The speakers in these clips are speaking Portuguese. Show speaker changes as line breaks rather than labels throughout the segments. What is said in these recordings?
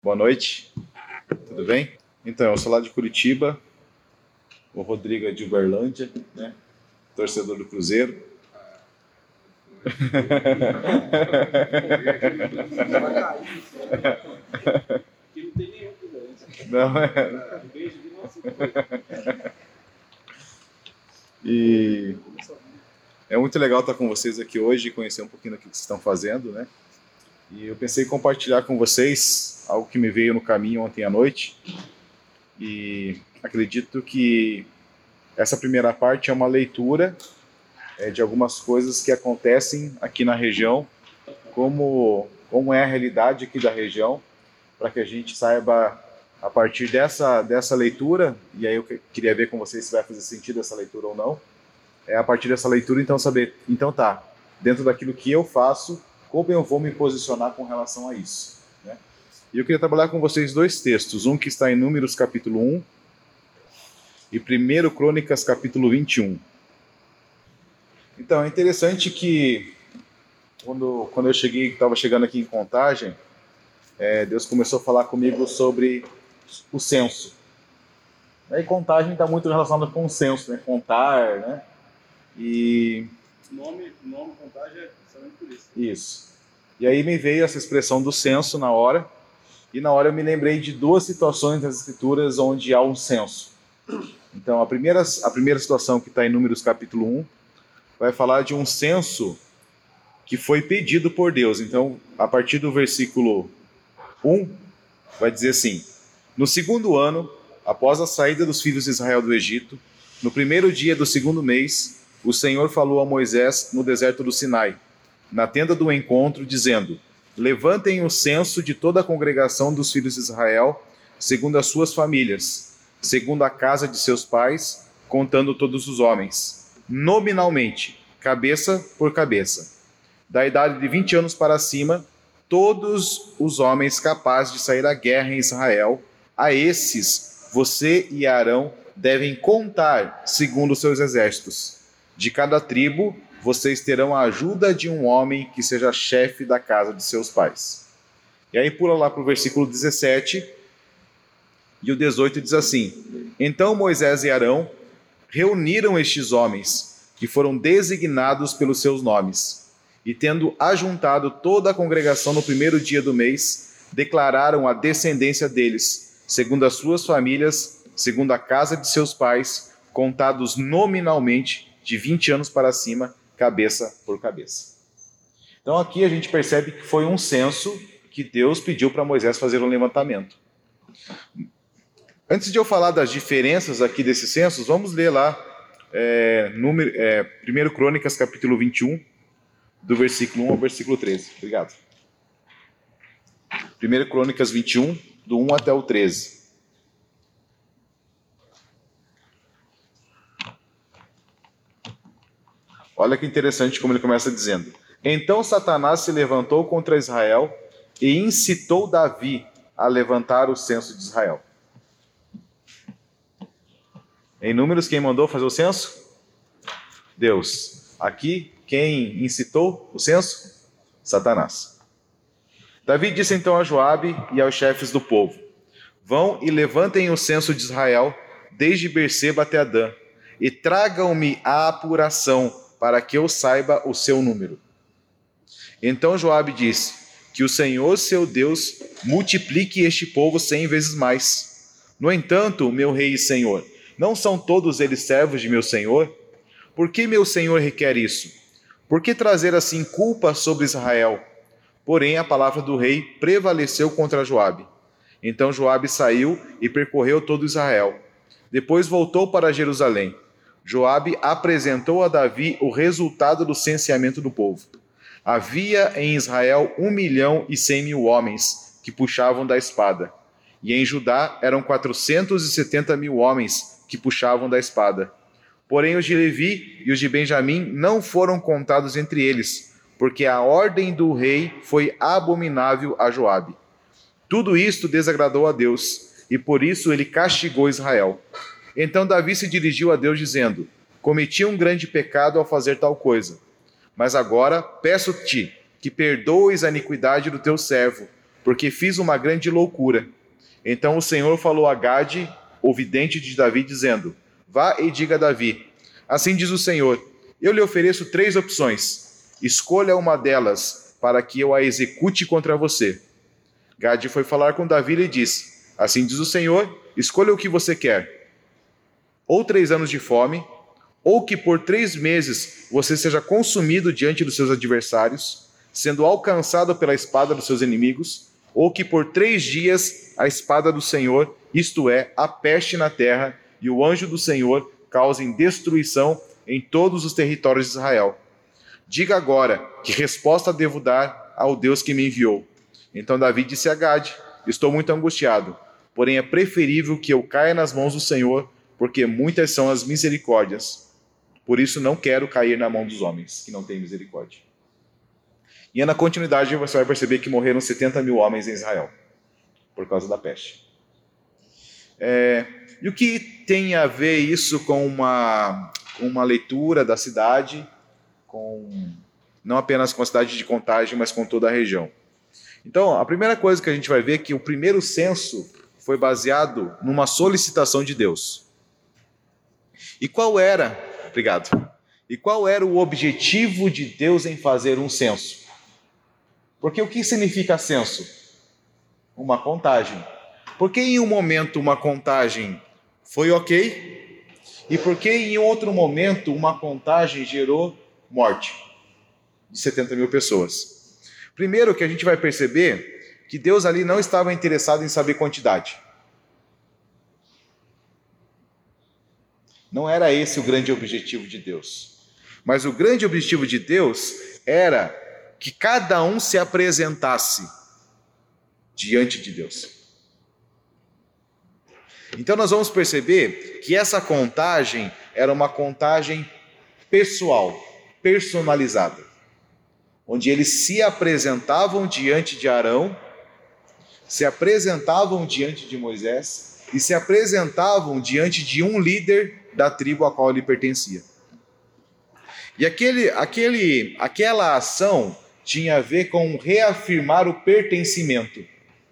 Boa noite, tudo bem? Então, eu sou lá de Curitiba, o Rodrigo é de Uberlândia, né? Torcedor do Cruzeiro. Não, E é muito legal estar com vocês aqui hoje e conhecer um pouquinho do que vocês estão fazendo, né? E eu pensei em compartilhar com vocês algo que me veio no caminho ontem à noite. E acredito que essa primeira parte é uma leitura de algumas coisas que acontecem aqui na região, como é a realidade aqui da região, para que a gente saiba, a partir dessa leitura, e aí eu queria ver com vocês se vai fazer sentido essa leitura ou não, a partir dessa leitura, então, saber, então tá, dentro daquilo que eu faço, como eu vou me posicionar com relação a isso, né? E eu queria trabalhar com vocês dois textos, um que está em Números capítulo 1 e 1 Crônicas capítulo 21. Então, é interessante que quando eu estava chegando aqui em Contagem, Deus começou a falar comigo sobre o censo. E Contagem está muito relacionado com o censo, né? Contar, né? E
O nome Contagem é justamente por isso.
Isso. E aí me veio essa expressão do censo na hora, e na hora eu me lembrei de duas situações das Escrituras onde há um censo. Então, a primeira situação que está em Números capítulo 1 vai falar de um censo que foi pedido por Deus. Então, a partir do versículo 1, vai dizer assim: no segundo ano, após a saída dos filhos de Israel do Egito, no primeiro dia do segundo mês, o Senhor falou a Moisés no deserto do Sinai, na tenda do encontro, dizendo: levantem o censo de toda a congregação dos filhos de Israel, segundo as suas famílias, segundo a casa de seus pais, contando todos os homens, nominalmente, cabeça por cabeça. Da idade de 20 anos para cima, todos os homens capazes de sair à guerra em Israel, a esses você e Arão devem contar segundo os seus exércitos. De cada tribo, vocês terão a ajuda de um homem que seja chefe da casa de seus pais. E aí pula lá para o versículo 17, e o 18 diz assim: então Moisés e Arão reuniram estes homens, que foram designados pelos seus nomes, e tendo ajuntado toda a congregação no primeiro dia do mês, declararam a descendência deles, segundo as suas famílias, segundo a casa de seus pais, contados nominalmente, de 20 anos para cima, cabeça por cabeça. Então aqui a gente percebe que foi um censo que Deus pediu para Moisés fazer um levantamento. Antes de eu falar das diferenças aqui desses censos, vamos ler lá 1 Crônicas capítulo 21, do versículo 1 ao versículo 13. Obrigado. 1 Crônicas 21, do 1 até o 13. Olha que interessante como ele começa dizendo: então Satanás se levantou contra Israel e incitou Davi a levantar o censo de Israel. Em Números, quem mandou fazer o censo? Deus. Aqui, quem incitou o censo? Satanás. Davi disse então a Joabe e aos chefes do povo: vão e levantem o censo de Israel desde Berseba até Adã, e tragam-me a apuração, para que eu saiba o seu número. Então Joabe disse: que o Senhor seu Deus multiplique este povo 100 vezes mais. No entanto, meu rei e senhor, não são todos eles servos de meu senhor? Por que meu senhor requer isso? Por que trazer assim culpa sobre Israel? Porém, a palavra do rei prevaleceu contra Joabe. Então Joabe saiu e percorreu todo Israel. Depois voltou para Jerusalém. Joabe apresentou a Davi o resultado do censeamento do povo. Havia em Israel 1.100.000 homens que puxavam da espada, e em Judá eram 470.000 homens que puxavam da espada. Porém os de Levi e os de Benjamim não foram contados entre eles, porque a ordem do rei foi abominável a Joabe. Tudo isto desagradou a Deus, e por isso ele castigou Israel. Então Davi se dirigiu a Deus dizendo: cometi um grande pecado ao fazer tal coisa. Mas agora peço-te que perdoes a iniquidade do teu servo, porque fiz uma grande loucura. Então o Senhor falou a Gade, o vidente de Davi, dizendo: vá e diga a Davi, assim diz o Senhor, eu lhe ofereço 3 opções, escolha uma delas, para que eu a execute contra você. Gade foi falar com Davi e lhe disse: assim diz o Senhor, escolha o que você quer, ou 3 anos de fome, ou que por 3 meses você seja consumido diante dos seus adversários, sendo alcançado pela espada dos seus inimigos, ou que por 3 dias a espada do Senhor, isto é, a peste na terra, e o anjo do Senhor causem destruição em todos os territórios de Israel. Diga agora que resposta devo dar ao Deus que me enviou. Então Davi disse a Gade: estou muito angustiado, porém é preferível que eu caia nas mãos do Senhor, porque muitas são as misericórdias. Por isso não quero cair na mão dos homens, que não têm misericórdia. E na continuidade você vai perceber que morreram 70 mil homens em Israel, por causa da peste. E o que tem a ver isso com uma leitura da cidade, não apenas com a cidade de Contagem, mas com toda a região? Então, a primeira coisa que a gente vai ver é que o primeiro censo foi baseado numa solicitação de Deus. E qual era o objetivo de Deus em fazer um censo? Porque o que significa censo? Uma contagem. Por que em um momento uma contagem foi ok? E por que em outro momento uma contagem gerou morte de 70 mil pessoas? Primeiro que a gente vai perceber que Deus ali não estava interessado em saber quantidade. Não era esse o grande objetivo de Deus. Mas o grande objetivo de Deus era que cada um se apresentasse diante de Deus. Então nós vamos perceber que essa contagem era uma contagem pessoal, personalizada, onde eles se apresentavam diante de Arão, se apresentavam diante de Moisés e se apresentavam diante de um líder da tribo a qual ele pertencia. E aquela ação tinha a ver com reafirmar o pertencimento,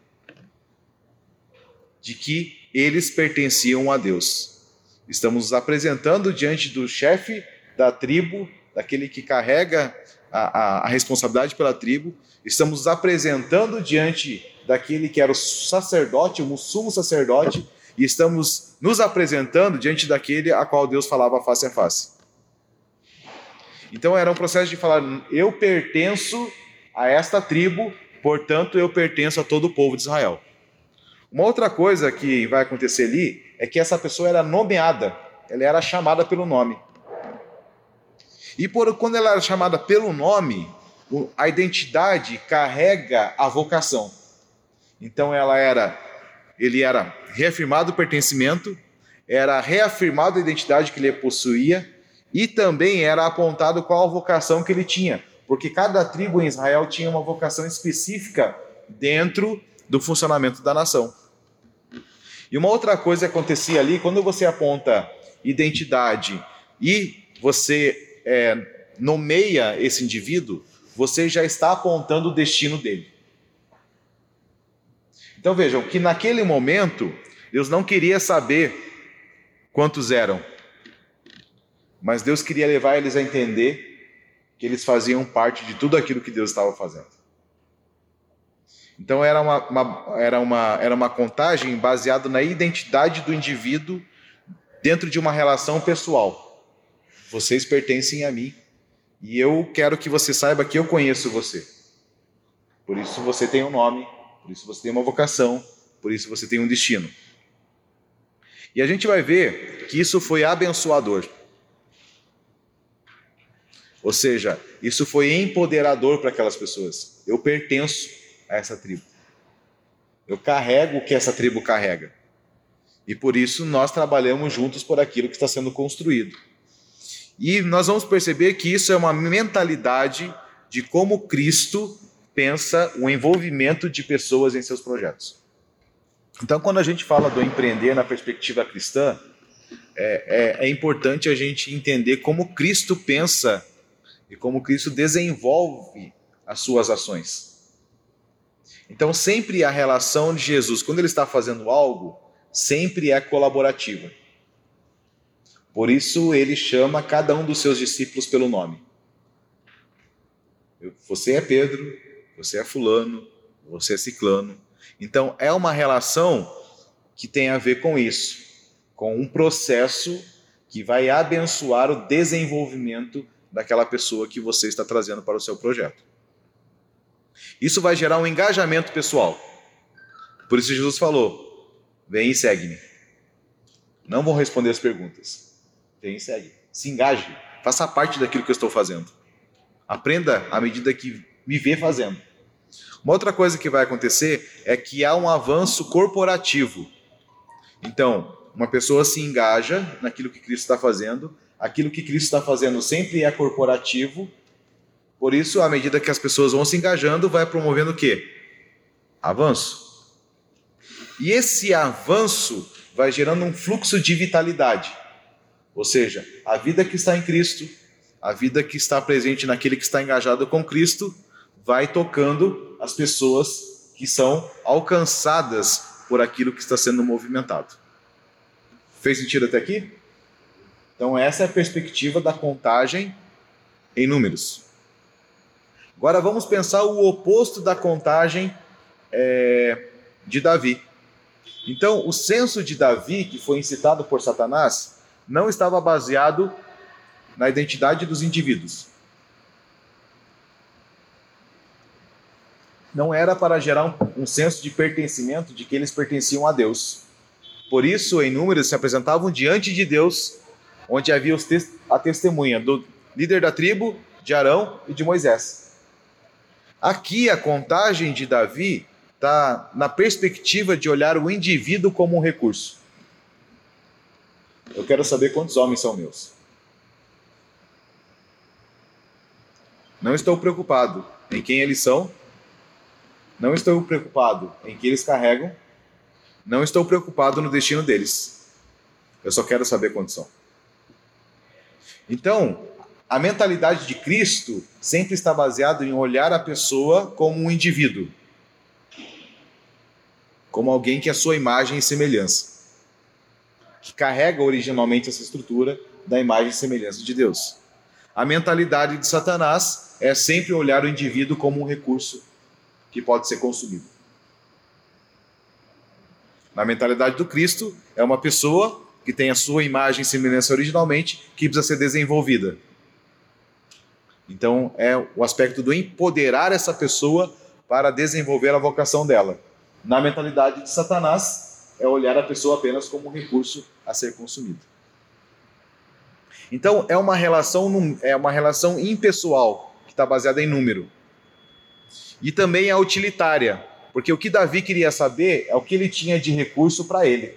de que eles pertenciam a Deus. Estamos nos apresentando diante do chefe da tribo, daquele que carrega a responsabilidade pela tribo, estamos nos apresentando diante daquele que era o sacerdote, o sumo sacerdote, e estamos nos apresentando diante daquele a qual Deus falava face a face. Então era um processo de falar: eu pertenço a esta tribo, portanto eu pertenço a todo o povo de Israel. Uma outra coisa que vai acontecer ali é que essa pessoa era nomeada, ela era chamada pelo nome. E quando ela era chamada pelo nome, a identidade carrega a vocação. Então ele era reafirmado o pertencimento, era reafirmado a identidade que ele possuía, e também era apontado qual a vocação que ele tinha, porque cada tribo em Israel tinha uma vocação específica dentro do funcionamento da nação. E uma outra coisa que acontecia ali, quando você aponta identidade e você nomeia esse indivíduo, você já está apontando o destino dele. Então vejam que naquele momento, Deus não queria saber quantos eram, mas Deus queria levar eles a entender que eles faziam parte de tudo aquilo que Deus estava fazendo. Então era uma contagem baseada na identidade do indivíduo dentro de uma relação pessoal. Vocês pertencem a mim e eu quero que você saiba que eu conheço você. Por isso você tem um nome, por isso você tem uma vocação, por isso você tem um destino. E a gente vai ver que isso foi abençoador. Ou seja, isso foi empoderador para aquelas pessoas. Eu pertenço a essa tribo. Eu carrego o que essa tribo carrega. E por isso nós trabalhamos juntos por aquilo que está sendo construído. E nós vamos perceber que isso é uma mentalidade de como Cristo pensa o envolvimento de pessoas em seus projetos. Então, quando a gente fala do empreender na perspectiva cristã, é importante a gente entender como Cristo pensa e como Cristo desenvolve as suas ações. Então sempre a relação de Jesus, quando ele está fazendo algo, sempre é colaborativa. Por isso ele chama cada um dos seus discípulos pelo nome. Você é Pedro, você é fulano, você é ciclano. Então é uma relação que tem a ver com isso, com um processo que vai abençoar o desenvolvimento daquela pessoa que você está trazendo para o seu projeto. Isso vai gerar um engajamento pessoal. Por isso Jesus falou: vem e segue-me. Não vão responder as perguntas. Vem e segue. Se engaje. Faça parte daquilo que eu estou fazendo. Aprenda à medida que me vê fazendo. Uma outra coisa que vai acontecer é que há um avanço corporativo. Então, uma pessoa se engaja naquilo que Cristo está fazendo. Aquilo que Cristo está fazendo sempre é corporativo. Por isso, à medida que as pessoas vão se engajando, vai promovendo o quê? Avanço. E esse avanço vai gerando um fluxo de vitalidade. Ou seja, a vida que está em Cristo, a vida que está presente naquele que está engajado com Cristo, vai tocando as pessoas que são alcançadas por aquilo que está sendo movimentado. Fez sentido até aqui? Então essa é a perspectiva da contagem em números. Agora vamos pensar o oposto da contagem de Davi. Então o censo de Davi, que foi incitado por Satanás, não estava baseado na identidade dos indivíduos. Não era para gerar um senso de pertencimento, de que eles pertenciam a Deus. Por isso, em números, se apresentavam diante de Deus, onde havia a testemunha do líder da tribo, de Arão e de Moisés. Aqui, a contagem de Davi está na perspectiva de olhar o indivíduo como um recurso. Eu quero saber quantos homens são meus. Não estou preocupado em quem eles são. Não estou preocupado em que eles carregam. Não estou preocupado no destino deles. Eu só quero saber quantos são. Então, a mentalidade de Cristo sempre está baseada em olhar a pessoa como um indivíduo. Como alguém que é sua imagem e semelhança. Que carrega originalmente essa estrutura da imagem e semelhança de Deus. A mentalidade de Satanás é sempre olhar o indivíduo como um recurso que pode ser consumido. Na mentalidade do Cristo, é uma pessoa que tem a sua imagem e semelhança originalmente, que precisa ser desenvolvida. Então, é o aspecto do empoderar essa pessoa para desenvolver a vocação dela. Na mentalidade de Satanás, é olhar a pessoa apenas como um recurso a ser consumido. Então, é uma relação impessoal, que está baseada em número. E também é utilitária, porque o que Davi queria saber é o que ele tinha de recurso para ele.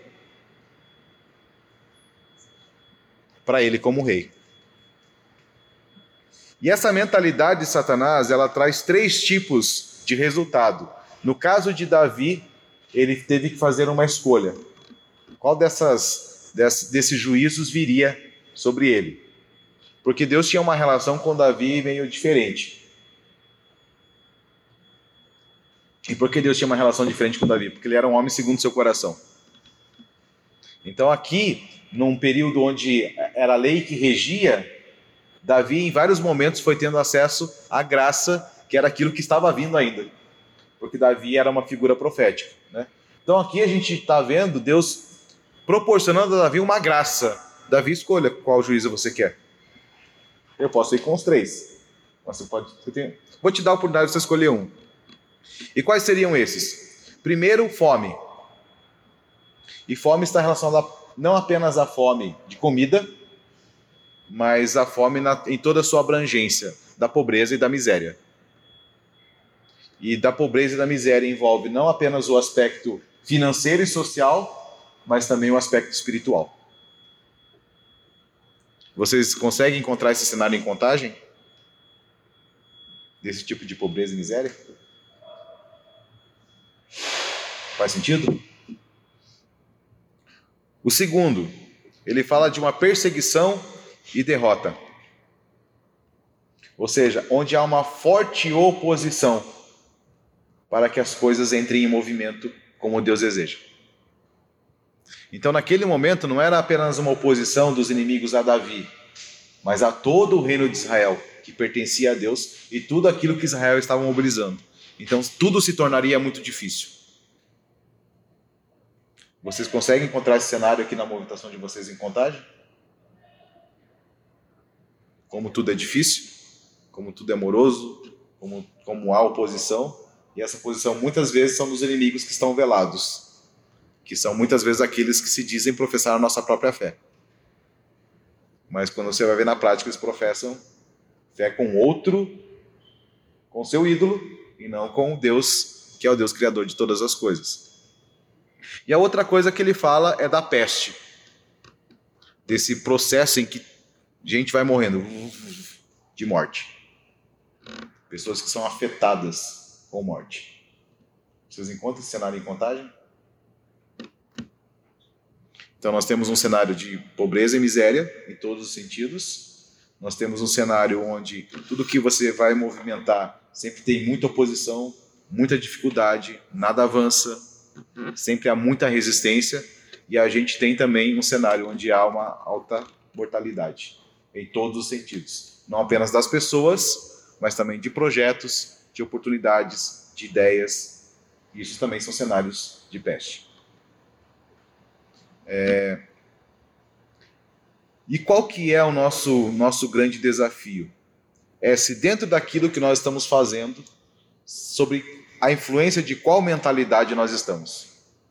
Para ele como rei. E essa mentalidade de Satanás, ela traz 3 tipos de resultado. No caso de Davi, ele teve que fazer uma escolha. Qual desses juízos viria sobre ele? Porque Deus tinha uma relação com Davi meio diferente. E por que Deus tinha uma relação diferente com Davi? Porque ele era um homem segundo seu coração. Então aqui, num período onde era a lei que regia, Davi em vários momentos foi tendo acesso à graça, que era aquilo que estava vindo ainda. Porque Davi era uma figura profética, né? Então aqui a gente está vendo Deus proporcionando a Davi uma graça. Davi, escolha qual juízo você quer. Eu posso ir com os 3. Vou te dar a oportunidade de você escolher um. E quais seriam esses? Primeiro, fome. E fome está relacionada não apenas à fome de comida, mas à fome em toda a sua abrangência, da pobreza e da miséria. E da pobreza e da miséria envolve não apenas o aspecto financeiro e social, mas também o aspecto espiritual. Vocês conseguem encontrar esse cenário em Contagem? Desse tipo de pobreza e miséria? Faz sentido? O segundo, ele fala de uma perseguição e derrota. Ou seja, onde há uma forte oposição para que as coisas entrem em movimento como Deus deseja. Então, naquele momento, não era apenas uma oposição dos inimigos a Davi, mas a todo o reino de Israel, que pertencia a Deus, e tudo aquilo que Israel estava mobilizando. Então, tudo se tornaria muito difícil. Vocês conseguem encontrar esse cenário aqui na movimentação de vocês em Contagem? Como tudo é difícil, como tudo é moroso, como há oposição, e essa oposição muitas vezes são dos inimigos que estão velados, que são muitas vezes aqueles que se dizem professar a nossa própria fé. Mas quando você vai ver na prática, eles professam fé com outro, com seu ídolo, e não com Deus, que é o Deus criador de todas as coisas. E a outra coisa que ele fala é da peste, desse processo em que gente vai morrendo de morte. Pessoas que são afetadas com morte. Vocês encontram esse cenário em Contagem? Então nós temos um cenário de pobreza e miséria em todos os sentidos. Nós temos um cenário onde tudo que você vai movimentar sempre tem muita oposição, muita dificuldade, nada avança, sempre há muita resistência. E a gente tem também um cenário onde há uma alta mortalidade, em todos os sentidos. Não apenas das pessoas, mas também de projetos, de oportunidades, de ideias. Isso também são cenários de peste. E qual que é o nosso grande desafio? É se dentro daquilo que nós estamos fazendo, sobre a influência de qual mentalidade nós estamos.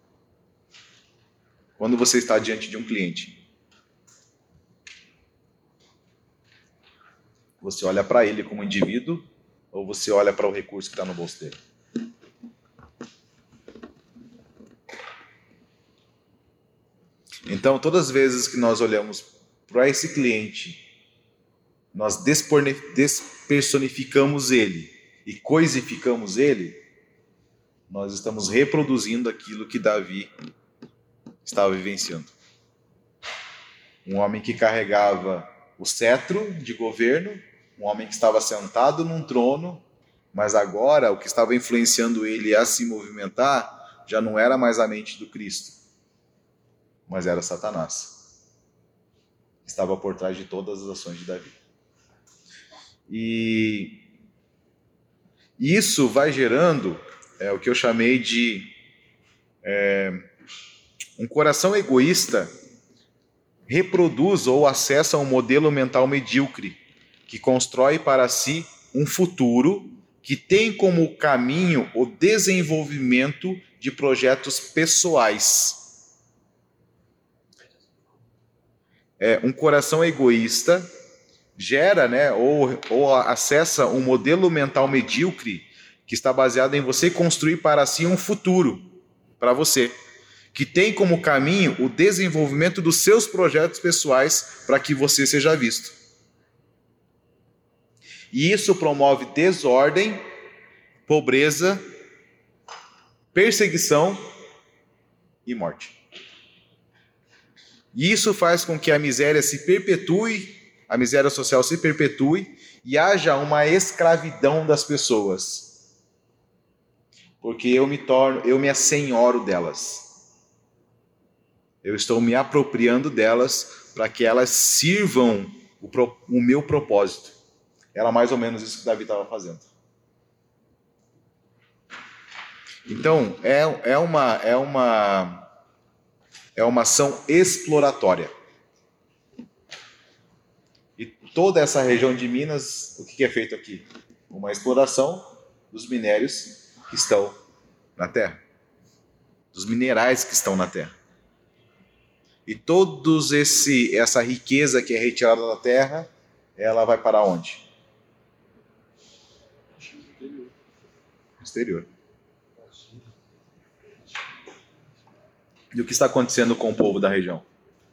Quando você está diante de um cliente, você olha para ele como indivíduo ou você olha para o recurso que está no bolso dele? Então, todas as vezes que nós olhamos para esse cliente, nós despersonificamos ele e coisificamos ele, nós estamos reproduzindo aquilo que Davi estava vivenciando. Um homem que carregava o cetro de governo, um homem que estava sentado num trono, mas agora o que estava influenciando ele a se movimentar já não era mais a mente do Cristo, mas era Satanás. Estava por trás de todas as ações de Davi. E isso vai gerando o que eu chamei de um coração egoísta reproduz ou acessa um modelo mental medíocre que constrói para si um futuro que tem como caminho o desenvolvimento de projetos pessoais. Um coração egoísta gera, ou acessa um modelo mental medíocre que está baseado em você construir para si um futuro para você, que tem como caminho o desenvolvimento dos seus projetos pessoais para que você seja visto. E isso promove desordem, pobreza, perseguição e morte. E isso faz com que a miséria se perpetue, a miséria social se perpetue e haja uma escravidão das pessoas. Porque eu me assenhoro delas. Eu estou me apropriando delas para que elas sirvam o meu propósito. Era mais ou menos isso que Davi estava fazendo. Então, é uma ação exploratória. E toda essa região de Minas, o que é feito aqui? Uma exploração dos minérios que estão na terra, dos minerais que estão na terra. E toda essa riqueza que é retirada da terra, ela vai para onde? Exterior. E o que está acontecendo com o povo da região?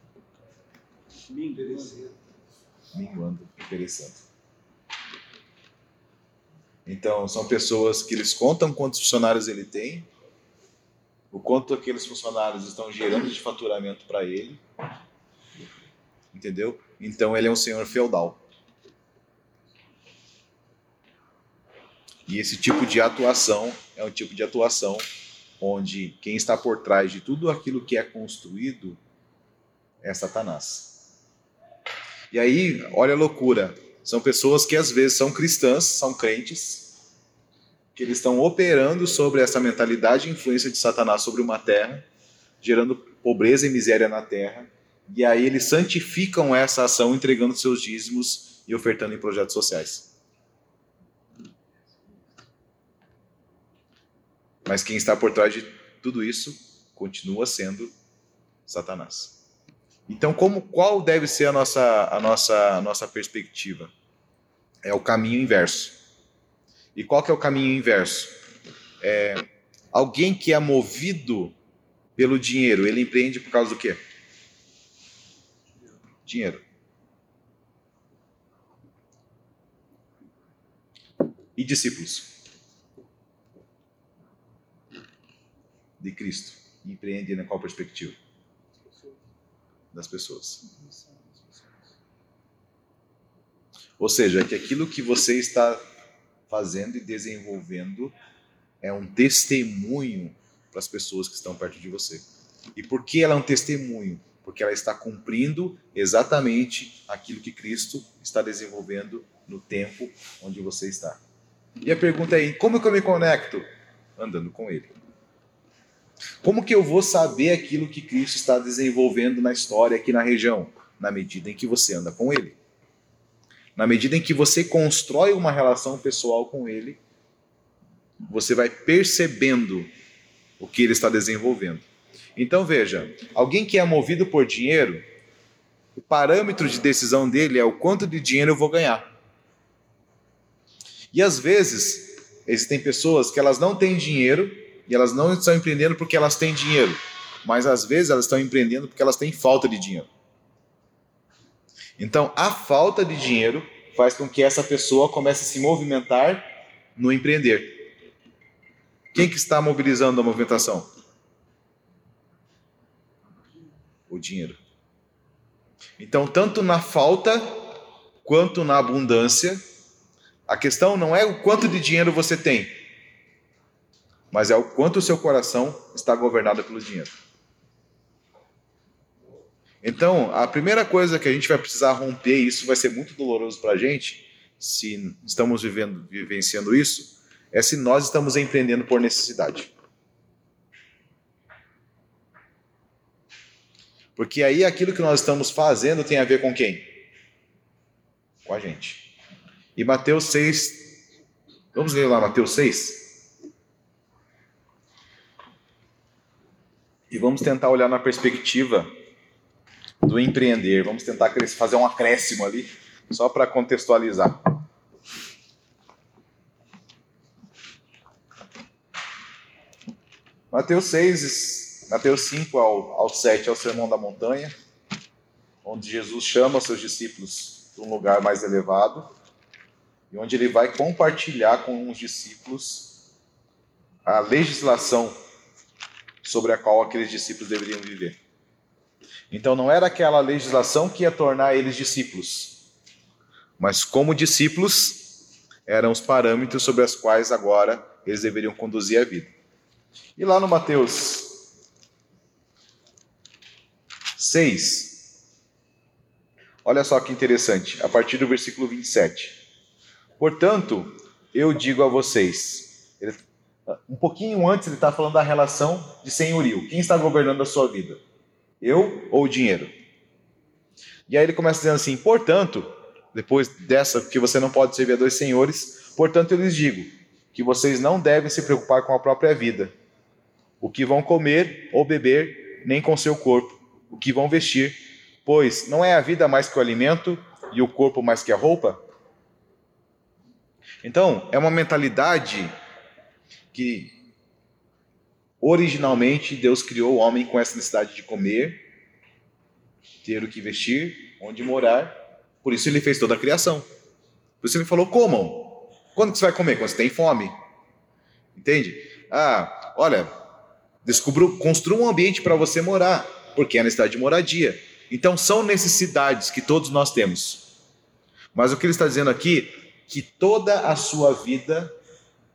Minguando, perecendo. Então, são pessoas que eles contam quantos funcionários ele tem, o quanto aqueles funcionários estão gerando de faturamento para ele, entendeu? Então, ele é um senhor feudal. E esse tipo de atuação é um tipo de atuação onde quem está por trás de tudo aquilo que é construído é Satanás. E aí, olha a loucura. São pessoas que às vezes são cristãs, são crentes, que eles estão operando sobre essa mentalidade e influência de Satanás sobre uma terra, gerando pobreza e miséria na terra. E aí eles santificam essa ação entregando seus dízimos e ofertando em projetos sociais. Mas quem está por trás de tudo isso continua sendo Satanás. Então, qual deve ser a nossa perspectiva? É o caminho inverso. E qual que é o caminho inverso? Alguém que é movido pelo dinheiro, ele empreende por causa do quê? Dinheiro. E discípulos de Cristo empreendem na qual perspectiva? Das pessoas. Ou seja, que aquilo que você está fazendo e desenvolvendo é um testemunho para as pessoas que estão perto de você. E por que ela é um testemunho? Porque ela está cumprindo exatamente aquilo que Cristo está desenvolvendo no tempo onde você está. E a pergunta é, como que eu me conecto? Andando com Ele. Como que eu vou saber aquilo que Cristo está desenvolvendo na história aqui na região? Na medida em que você anda com Ele. Na medida em que você constrói uma relação pessoal com Ele, você vai percebendo o que Ele está desenvolvendo. Então veja, alguém que é movido por dinheiro, o parâmetro de decisão dele é o quanto de dinheiro eu vou ganhar. E às vezes, existem pessoas que elas não têm dinheiro e elas não estão empreendendo porque elas têm dinheiro. Mas às vezes elas estão empreendendo porque elas têm falta de dinheiro. Então a falta de dinheiro faz com que essa pessoa comece a se movimentar no empreender. Quem que está mobilizando a movimentação? O dinheiro. Então, tanto na falta quanto na abundância, a questão não é o quanto de dinheiro você tem, mas é o quanto o seu coração está governado pelo dinheiro. Então, a primeira coisa que a gente vai precisar romper, e isso vai ser muito doloroso para a gente, se estamos vivenciando isso, é se nós estamos empreendendo por necessidade. Porque aí aquilo que nós estamos fazendo tem a ver com quem? Com a gente. E Mateus 6, vamos ler lá Mateus 6? E vamos tentar olhar na perspectiva do empreender. Vamos tentar fazer um acréscimo ali, só para contextualizar. Mateus 6, Mateus 5 ao 7 é o Sermão da Montanha, onde Jesus chama seus discípulos para um lugar mais elevado e onde ele vai compartilhar com os discípulos a legislação sobre a qual aqueles discípulos deveriam viver. Então não era aquela legislação que ia tornar eles discípulos, mas como discípulos eram os parâmetros sobre os quais agora eles deveriam conduzir a vida. E lá no Mateus 6, olha só que interessante, a partir do versículo 27. Portanto, eu digo a vocês, um pouquinho antes ele está falando da relação de senhorio. Quem está governando a sua vida? Eu ou o dinheiro? E aí ele começa dizendo assim, portanto, depois dessa, que você não pode servir a dois senhores, portanto eu lhes digo, que vocês não devem se preocupar com a própria vida, o que vão comer ou beber, nem com seu corpo, o que vão vestir, pois não é a vida mais que o alimento e o corpo mais que a roupa? Então, é uma mentalidade que originalmente Deus criou o homem com essa necessidade de comer, ter o que vestir, onde morar. Por isso ele fez toda a criação. Por isso ele falou, comam. Quando que você vai comer? Quando você tem fome. Entende? Olha, construa um ambiente para você morar, porque é a necessidade de moradia. Então são necessidades que todos nós temos. Mas o que ele está dizendo aqui, que toda a sua vida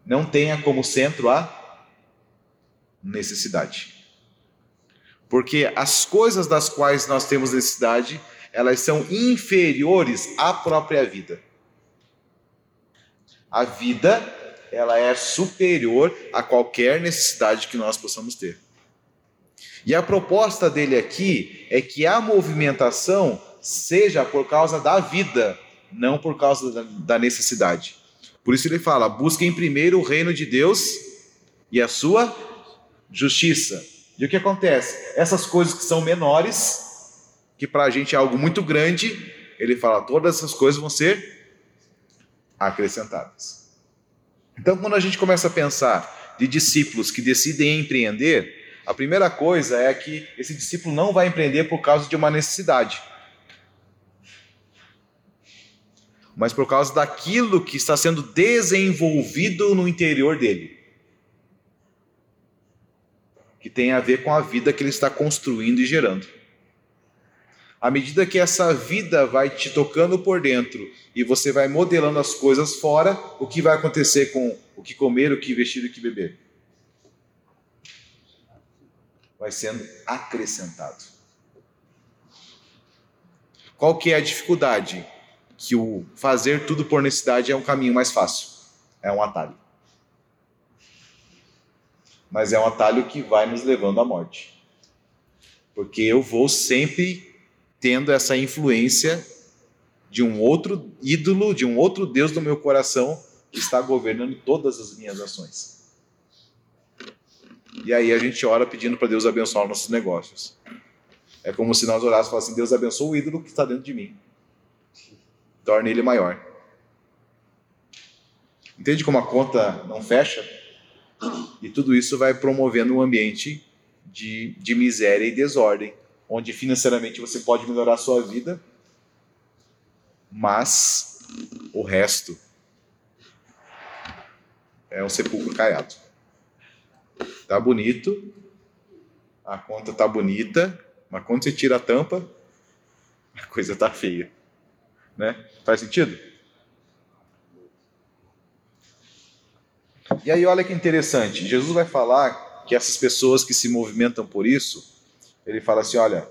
não tenha como centro a necessidade. Porque as coisas das quais nós temos necessidade, elas são inferiores à própria vida. A vida, ela é superior a qualquer necessidade que nós possamos ter. E a proposta dele aqui é que a movimentação seja por causa da vida, não por causa da necessidade. Por isso ele fala, busquem primeiro o reino de Deus e a sua justiça. E o que acontece? Essas coisas que são menores, que para a gente é algo muito grande, ele fala, todas essas coisas vão ser acrescentadas. Então, quando a gente começa a pensar de discípulos que decidem empreender, a primeira coisa é que esse discípulo não vai empreender por causa de uma necessidade, mas por causa daquilo que está sendo desenvolvido no interior dele, que tem a ver com a vida que ele está construindo e gerando. À medida que essa vida vai te tocando por dentro e você vai modelando as coisas fora, o que vai acontecer com o que comer, o que vestir e o que beber? Vai sendo acrescentado. Qual que é a dificuldade? Que o fazer tudo por necessidade é um caminho mais fácil. É um atalho. Mas é um atalho que vai nos levando à morte. Porque eu vou sempre tendo essa influência de um outro ídolo, de um outro Deus no meu coração que está governando todas as minhas ações. E aí a gente ora pedindo para Deus abençoar nossos negócios. É como se nós orássemos e falássemos, Deus abençoa o ídolo que está dentro de mim. Torne ele maior. Entende como a conta não fecha? E tudo isso vai promovendo um ambiente de miséria e desordem, onde financeiramente você pode melhorar a sua vida, mas o resto é um sepulcro caiado. Tá bonito, a conta tá bonita, mas quando você tira a tampa, a coisa tá feia, né? Faz sentido? E aí olha que interessante, Jesus vai falar que essas pessoas que se movimentam por isso, ele fala assim, olha,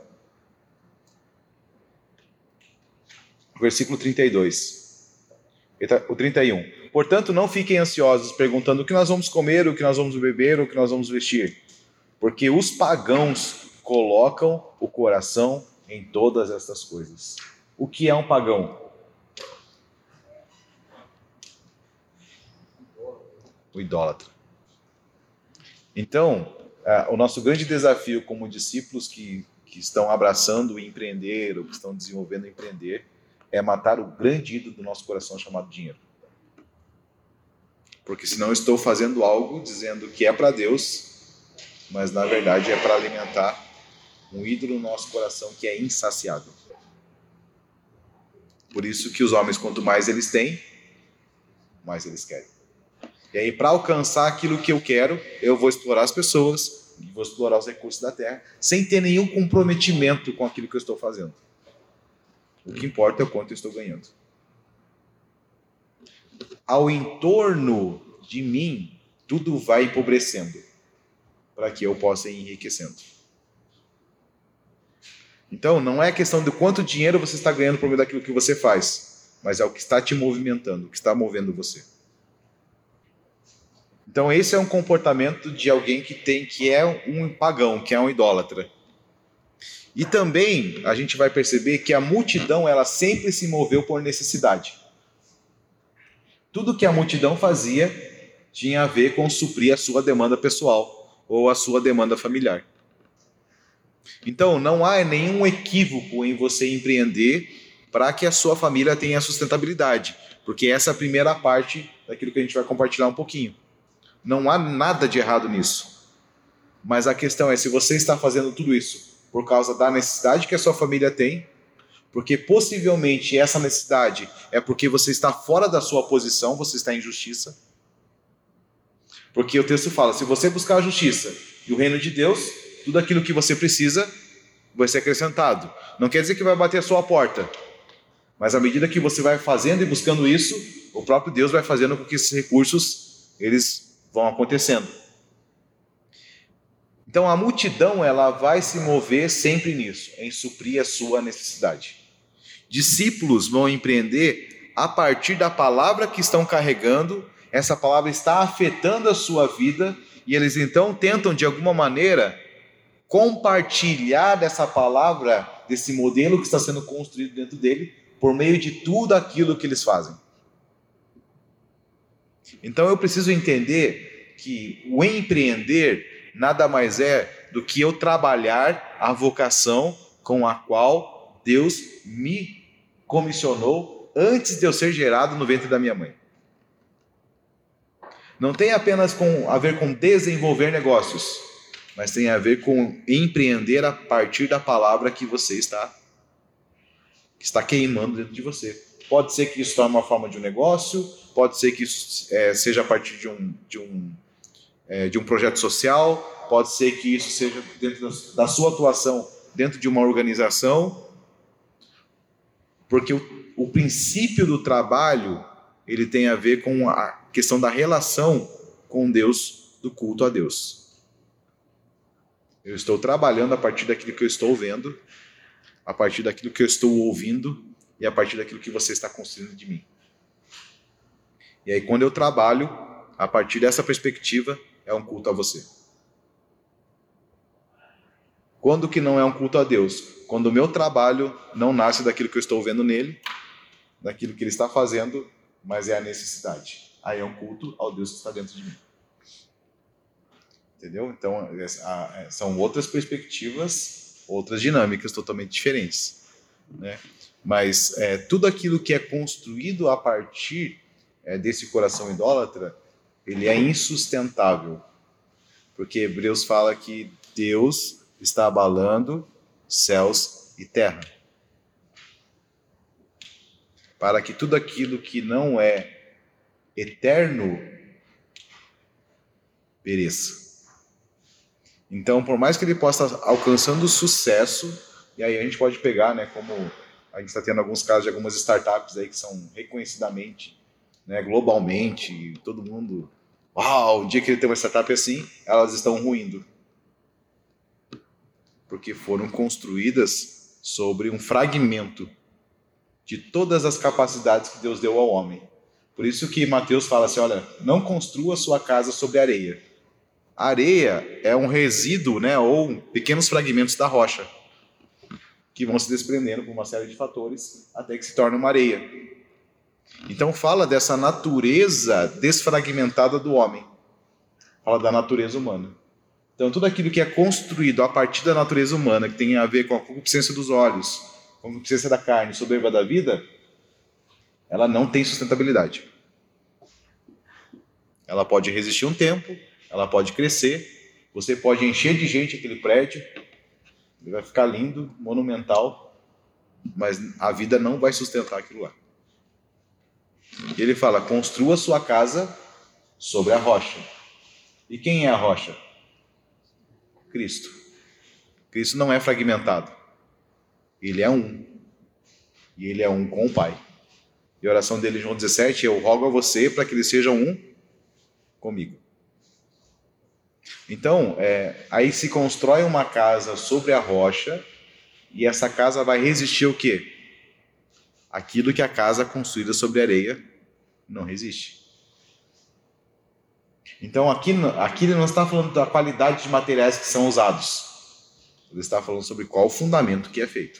versículo 32, o 31. Portanto, não fiquem ansiosos perguntando o que nós vamos comer, o que nós vamos beber, o que nós vamos vestir. Porque os pagãos colocam o coração em todas estas coisas. O que é um pagão? O idólatra. Então, o nosso grande desafio como discípulos que estão abraçando o empreender, ou que estão desenvolvendo o empreender, é matar o grande ídolo do nosso coração chamado dinheiro. Porque senão eu estou fazendo algo dizendo que é para Deus, mas na verdade é para alimentar um ídolo no nosso coração que é insaciável. Por isso que os homens, quanto mais eles têm, mais eles querem. E aí, para alcançar aquilo que eu quero, eu vou explorar as pessoas, e vou explorar os recursos da terra, sem ter nenhum comprometimento com aquilo que eu estou fazendo. O que importa é o quanto eu estou ganhando. Ao entorno de mim, tudo vai empobrecendo, para que eu possa ir enriquecendo. Então, não é questão de quanto dinheiro você está ganhando por meio daquilo que você faz, mas é o que está te movimentando, o que está movendo você. Então, esse é um comportamento de alguém que é um pagão, que é um idólatra. E também a gente vai perceber que a multidão ela sempre se moveu por necessidade. Tudo que a multidão fazia tinha a ver com suprir a sua demanda pessoal ou a sua demanda familiar. Então, não há nenhum equívoco em você empreender para que a sua família tenha sustentabilidade, porque essa é a primeira parte daquilo que a gente vai compartilhar um pouquinho. Não há nada de errado nisso. Mas a questão é se você está fazendo tudo isso por causa da necessidade que a sua família tem, porque possivelmente essa necessidade é porque você está fora da sua posição, você está em justiça. Porque o texto fala, se você buscar a justiça e o reino de Deus, tudo aquilo que você precisa vai ser acrescentado. Não quer dizer que vai bater a sua porta, mas à medida que você vai fazendo e buscando isso, o próprio Deus vai fazendo com que esses recursos eles vão acontecendo. Então a multidão, ela vai se mover sempre nisso, em suprir a sua necessidade. Discípulos vão empreender a partir da palavra que estão carregando, essa palavra está afetando a sua vida, e eles então tentam de alguma maneira compartilhar dessa palavra, desse modelo que está sendo construído dentro dele, por meio de tudo aquilo que eles fazem. Então eu preciso entender que o empreender nada mais é do que eu trabalhar a vocação com a qual Deus me comissionou antes de eu ser gerado no ventre da minha mãe. Não tem apenas a ver com desenvolver negócios, mas tem a ver com empreender a partir da palavra que você está queimando dentro de você. Pode ser que isso torne uma forma de um negócio, pode ser que isso seja a partir de um projeto social, pode ser que isso seja dentro da sua atuação dentro de uma organização, porque o princípio do trabalho, ele tem a ver com a questão da relação com Deus, do culto a Deus. Eu estou trabalhando a partir daquilo que eu estou vendo, a partir daquilo que eu estou ouvindo e a partir daquilo que você está construindo de mim. E aí, quando eu trabalho, a partir dessa perspectiva, é um culto a você. Quando que não é um culto a Deus? Quando o meu trabalho não nasce daquilo que eu estou vendo nele, daquilo que ele está fazendo, mas é a necessidade. Aí é um culto ao Deus que está dentro de mim. Entendeu? Então, são outras perspectivas, outras dinâmicas totalmente diferentes, né? Mas tudo aquilo que é construído a partir desse coração idólatra, ele é insustentável. Porque Hebreus fala que Deus está abalando céus e terra, para que tudo aquilo que não é eterno pereça. Então, por mais que ele possa estar alcançando sucesso, e aí a gente pode pegar, né, como a gente está tendo alguns casos de algumas startups aí que são reconhecidamente, né, globalmente, todo mundo, uau, o dia que ele tem uma startup assim, elas estão ruindo. Porque foram construídas sobre um fragmento de todas as capacidades que Deus deu ao homem. Por isso que Mateus fala assim, olha, não construa sua casa sobre areia. A areia é um resíduo, né, ou pequenos fragmentos da rocha, que vão se desprendendo por uma série de fatores, até que se torna uma areia. Então fala dessa natureza desfragmentada do homem. Fala da natureza humana. Então tudo aquilo que é construído a partir da natureza humana, que tem a ver com a concupiscência dos olhos, com a concupiscência da carne, soberba da vida, ela não tem sustentabilidade. Ela pode resistir um tempo, ela pode crescer, você pode encher de gente aquele prédio, ele vai ficar lindo, monumental, mas a vida não vai sustentar aquilo lá. E ele fala, construa sua casa sobre a rocha. E quem é a rocha? Cristo. Cristo não é fragmentado. Ele é um. E ele é um com o Pai. E a oração dele em João 17, eu rogo a você para que eles sejam um comigo. Então, aí se constrói uma casa sobre a rocha, e essa casa vai resistir ao quê? Aquilo que a casa construída sobre areia não resiste. Então, aqui ele não está falando da qualidade de materiais que são usados. Ele está falando sobre qual o fundamento que é feito.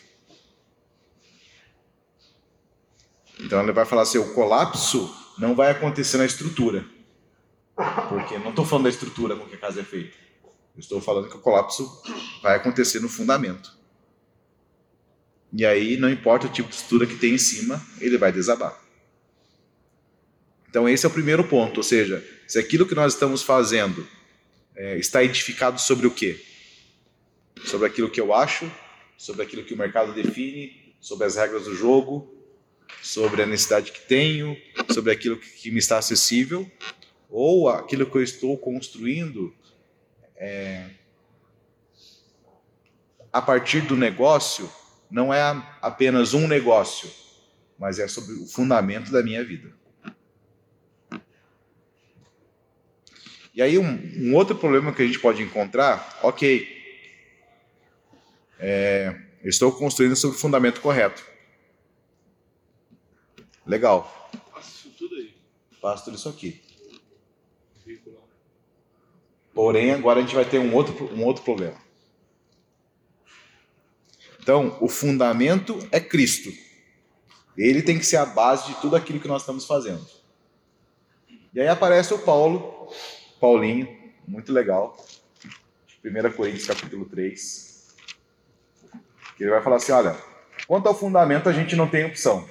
Então, ele vai falar assim, o colapso não vai acontecer na estrutura. Porque não estou falando da estrutura com que a casa é feita. Eu estou falando que o colapso vai acontecer no fundamento. E aí, não importa o tipo de estrutura que tem em cima, ele vai desabar. Então esse é o primeiro ponto, ou seja, se aquilo que nós estamos fazendo está edificado sobre o quê? Sobre aquilo que eu acho, sobre aquilo que o mercado define, sobre as regras do jogo, sobre a necessidade que tenho, sobre aquilo que me está acessível, ou aquilo que eu estou construindo a partir do negócio, não é apenas um negócio, mas é sobre o fundamento da minha vida. E aí um outro problema que a gente pode encontrar, ok, eu estou construindo sobre o fundamento correto. Legal.
Faço isso tudo aí.
Faço tudo isso aqui. Porém, agora a gente vai ter um outro problema. Então, o fundamento é Cristo. Ele tem que ser a base de tudo aquilo que nós estamos fazendo. E aí aparece o Paulinho, muito legal, 1 Coríntios capítulo 3, que ele vai falar assim, olha, quanto ao fundamento a gente não tem opção.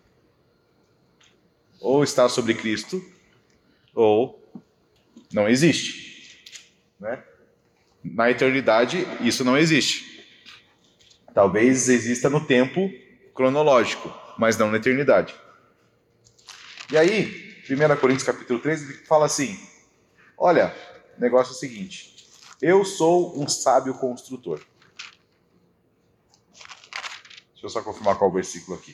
Ou está sobre Cristo, ou não existe. Né? Na eternidade, isso não existe. Talvez exista no tempo cronológico, mas não na eternidade. E aí, 1 Coríntios capítulo 3, ele fala assim, olha, o negócio é o seguinte, eu sou um sábio construtor. Deixa eu só confirmar qual é o versículo aqui.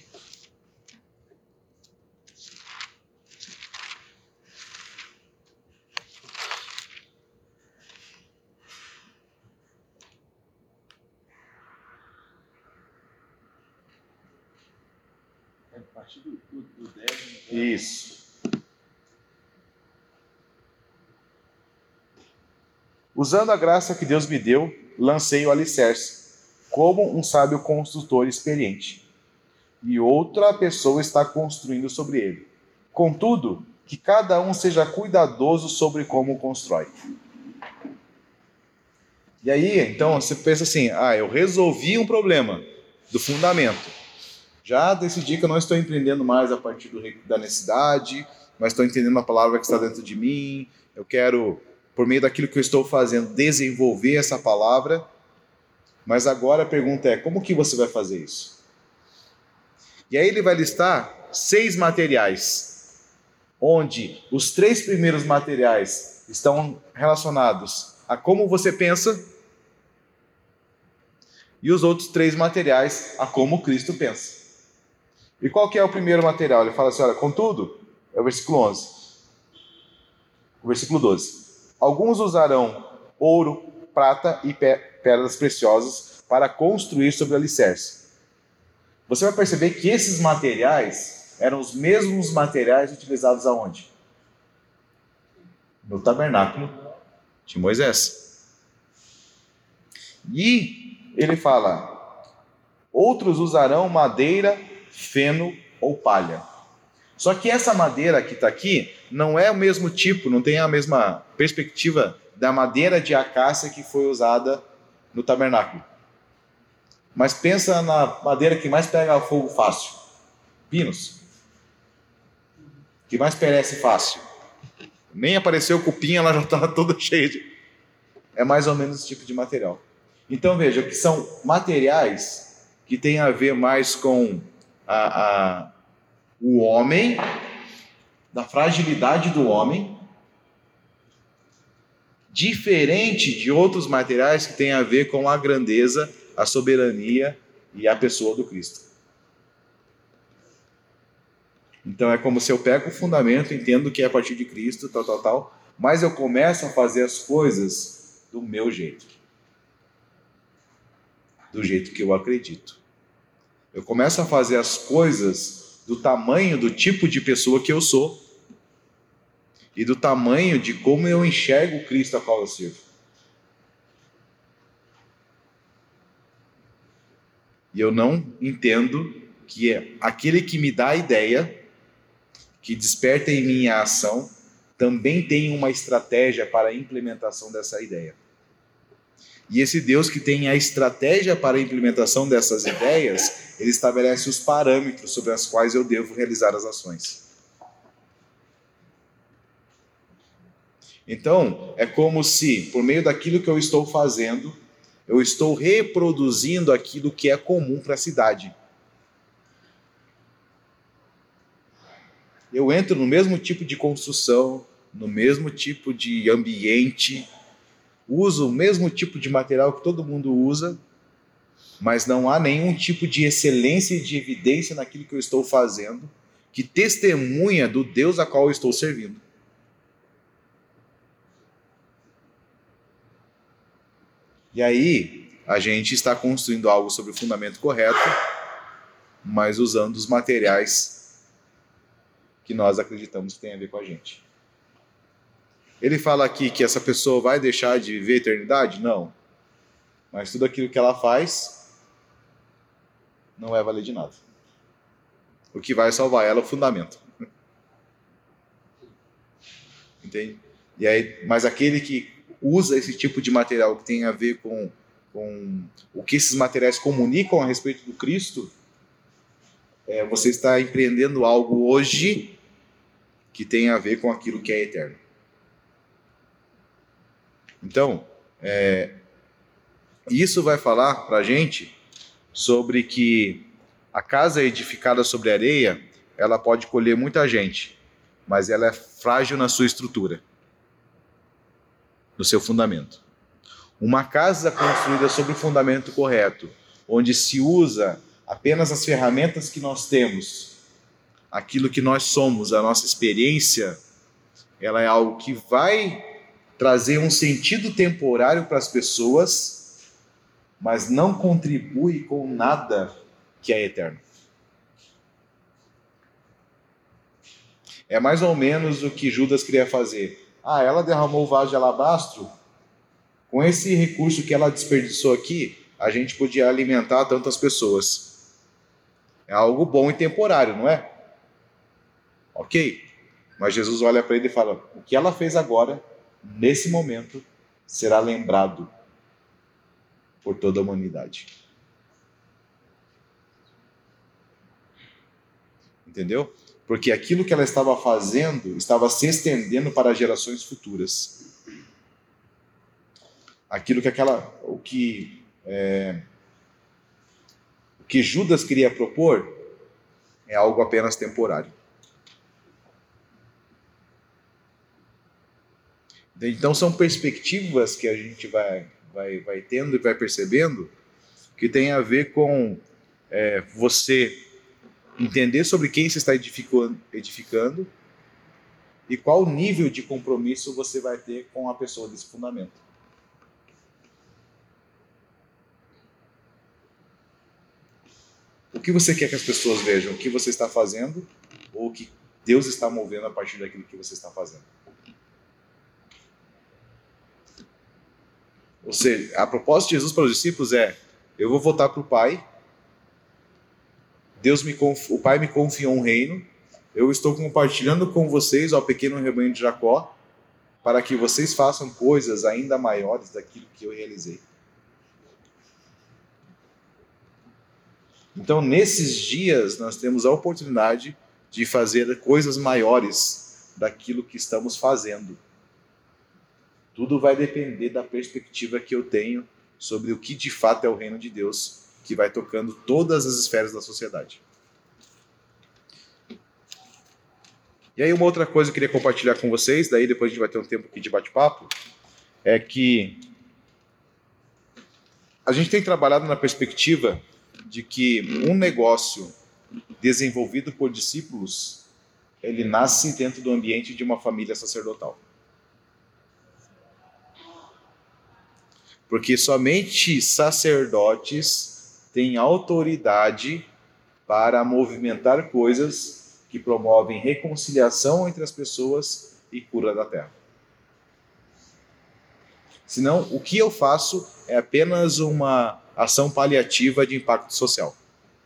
A partir do 10.
Isso. Usando a graça que Deus me deu, lancei o alicerce, como um sábio construtor experiente. E outra pessoa está construindo sobre ele. Contudo, que cada um seja cuidadoso sobre como constrói. E aí, então, você pensa assim, eu resolvi um problema do fundamento. Já decidi que eu não estou empreendendo mais a partir da necessidade, mas estou entendendo a palavra que está dentro de mim. Eu quero, por meio daquilo que eu estou fazendo, desenvolver essa palavra. Mas agora a pergunta é, como que você vai fazer isso? E aí ele vai listar 6 materiais, onde os 3 primeiros materiais estão relacionados a como você pensa, e os outros 3 materiais a como Cristo pensa. E qual que é o primeiro material? Ele fala assim, olha, contudo, é o versículo 11. O versículo 12. Alguns usarão ouro, prata e pedras preciosas para construir sobre o alicerce. Você vai perceber que esses materiais eram os mesmos materiais utilizados aonde? No tabernáculo de Moisés. E ele fala, outros usarão madeira, feno ou palha. Só que essa madeira que está aqui não é o mesmo tipo, não tem a mesma perspectiva da madeira de acácia que foi usada no tabernáculo. Mas pensa na madeira que mais pega fogo fácil. Pinos. Que mais perece fácil. Nem apareceu cupim, ela já está toda cheia de... É mais ou menos esse tipo de material. Então veja que são materiais que têm a ver mais com o homem, da fragilidade do homem, diferente de outros materiais que têm a ver com a grandeza, a soberania e a pessoa do Cristo. Então é como se eu pego o fundamento, entendo que é a partir de Cristo, tal, mas eu começo a fazer as coisas do meu jeito. Do jeito que eu acredito. Eu começo a fazer as coisas do tamanho, do tipo de pessoa que eu sou e do tamanho de como eu enxergo o Cristo a qual eu sirvo. E eu não entendo que é aquele que me dá a ideia, que desperta em mim a ação, também tem uma estratégia para a implementação dessa ideia. E esse Deus que tem a estratégia para a implementação dessas ideias, ele estabelece os parâmetros sobre os quais eu devo realizar as ações. Então, é como se, por meio daquilo que eu estou fazendo, eu estou reproduzindo aquilo que é comum para a cidade. Eu entro no mesmo tipo de construção, no mesmo tipo de ambiente, uso o mesmo tipo de material que todo mundo usa, mas não há nenhum tipo de excelência e de evidência naquilo que eu estou fazendo, que testemunha do Deus a qual eu estou servindo. E aí, a gente está construindo algo sobre o fundamento correto, mas usando os materiais que nós acreditamos que tem a ver com a gente. Ele fala aqui que essa pessoa vai deixar de viver a eternidade? Não. Mas tudo aquilo que ela faz não vai valer de nada. O que vai salvar ela é o fundamento. Entende? E aí, mas aquele que usa esse tipo de material que tem a ver com o que esses materiais comunicam a respeito do Cristo, você está empreendendo algo hoje que tem a ver com aquilo que é eterno. Então, isso vai falar para a gente sobre que a casa edificada sobre areia, ela pode colher muita gente, mas ela é frágil na sua estrutura, no seu fundamento. Uma casa construída sobre o fundamento correto, onde se usa apenas as ferramentas que nós temos, aquilo que nós somos, a nossa experiência, ela é algo que vai trazer um sentido temporário para as pessoas, mas não contribui com nada que é eterno. É mais ou menos o que Judas queria fazer. Ela derramou o vaso de alabastro. Com esse recurso que ela desperdiçou aqui, a gente podia alimentar tantas pessoas. É algo bom e temporário, não é? Ok. Mas Jesus olha para ele e fala: o que ela fez agora, nesse momento, será lembrado por toda a humanidade. Entendeu? Porque aquilo que ela estava fazendo estava se estendendo para gerações futuras. Aquilo que o que Judas queria propor é algo apenas temporário. Então são perspectivas que a gente vai tendo e vai percebendo que tem a ver com você entender sobre quem você está edificando e qual nível de compromisso você vai ter com a pessoa desse fundamento. O que você quer que as pessoas vejam? O que você está fazendo ou o que Deus está movendo a partir daquilo que você está fazendo? Ou seja, a proposta de Jesus para os discípulos eu vou voltar para o Pai, o Pai me confiou um reino, eu estou compartilhando com vocês, ao pequeno rebanho de Jacó, para que vocês façam coisas ainda maiores daquilo que eu realizei. Então, nesses dias, nós temos a oportunidade de fazer coisas maiores daquilo que estamos fazendo. Tudo vai depender da perspectiva que eu tenho sobre o que de fato é o reino de Deus, que vai tocando todas as esferas da sociedade. E aí uma outra coisa que eu queria compartilhar com vocês, daí depois a gente vai ter um tempo aqui de bate-papo, é que a gente tem trabalhado na perspectiva de que um negócio desenvolvido por discípulos, ele nasce dentro do ambiente de uma família sacerdotal. Porque somente sacerdotes têm autoridade para movimentar coisas que promovem reconciliação entre as pessoas e cura da terra. Senão, o que eu faço é apenas uma ação paliativa de impacto social,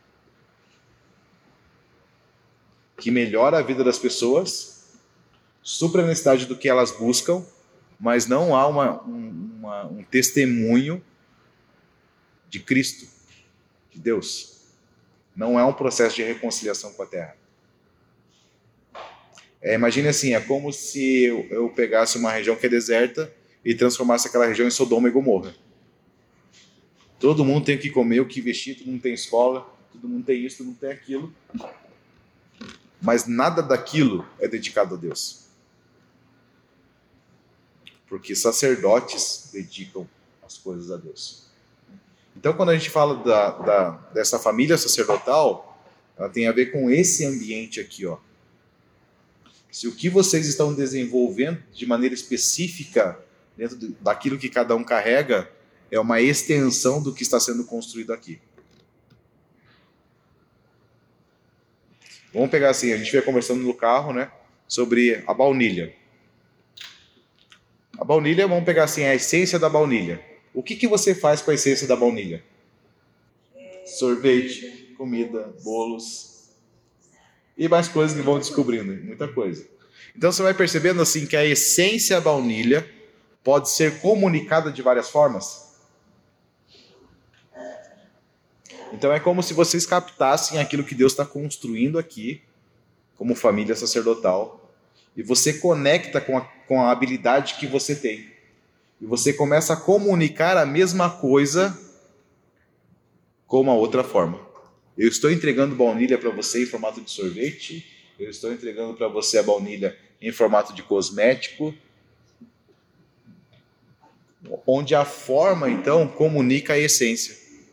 que melhora a vida das pessoas, supra a necessidade do que elas buscam, mas não há um testemunho de Cristo, de Deus. Não é um processo de reconciliação com a terra. Imagine assim, é como se eu pegasse uma região que é deserta e transformasse aquela região em Sodoma e Gomorra. Todo mundo tem o que comer, o que vestir, todo mundo tem escola, todo mundo tem isso, todo mundo tem aquilo. Mas nada daquilo é dedicado a Deus. Porque sacerdotes dedicam as coisas a Deus. Então, quando a gente fala dessa família sacerdotal, ela tem a ver com esse ambiente aqui, ó. Se o que vocês estão desenvolvendo de maneira específica, dentro daquilo que cada um carrega, é uma extensão do que está sendo construído aqui. Vamos pegar assim, a gente vai conversando no carro, né, sobre a baunilha. A baunilha, vamos pegar assim, a essência da baunilha. O que você faz com a essência da baunilha? Sorvete, comida, bolos e mais coisas que vão descobrindo, muita coisa. Então você vai percebendo assim que a essência da baunilha pode ser comunicada de várias formas. Então é como se vocês captassem aquilo que Deus está construindo aqui, como família sacerdotal, e você conecta com a habilidade que você tem. E você começa a comunicar a mesma coisa com uma outra forma. Eu estou entregando baunilha para você em formato de sorvete, eu estou entregando para você a baunilha em formato de cosmético, onde a forma, então, comunica a essência.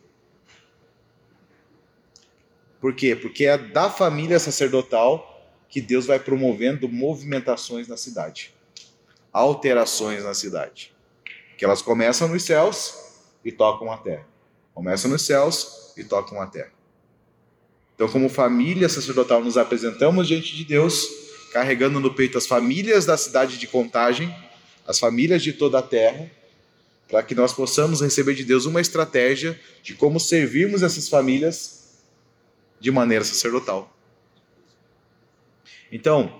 Por quê? Porque é da família sacerdotal que Deus vai promovendo movimentações na cidade, alterações na cidade, que elas começam nos céus e tocam a terra. Começam nos céus e tocam a terra. Então, como família sacerdotal, nos apresentamos diante de Deus, carregando no peito as famílias da cidade de Contagem, as famílias de toda a terra, para que nós possamos receber de Deus uma estratégia de como servirmos essas famílias de maneira sacerdotal. Então,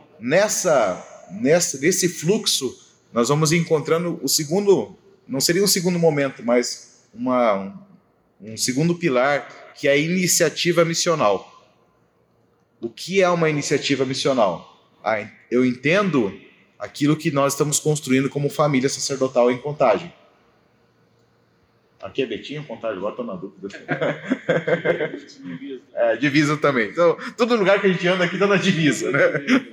nesse fluxo, nós vamos encontrando o segundo, não seria um segundo momento, mas um segundo pilar, que é a iniciativa missional. O que é uma iniciativa missional? Eu entendo aquilo que nós estamos construindo como família sacerdotal em Contagem. Aqui é Betinho, Contagem, agora estou na dúvida. Divisa também. Então, todo lugar que a gente anda aqui está na divisa, né?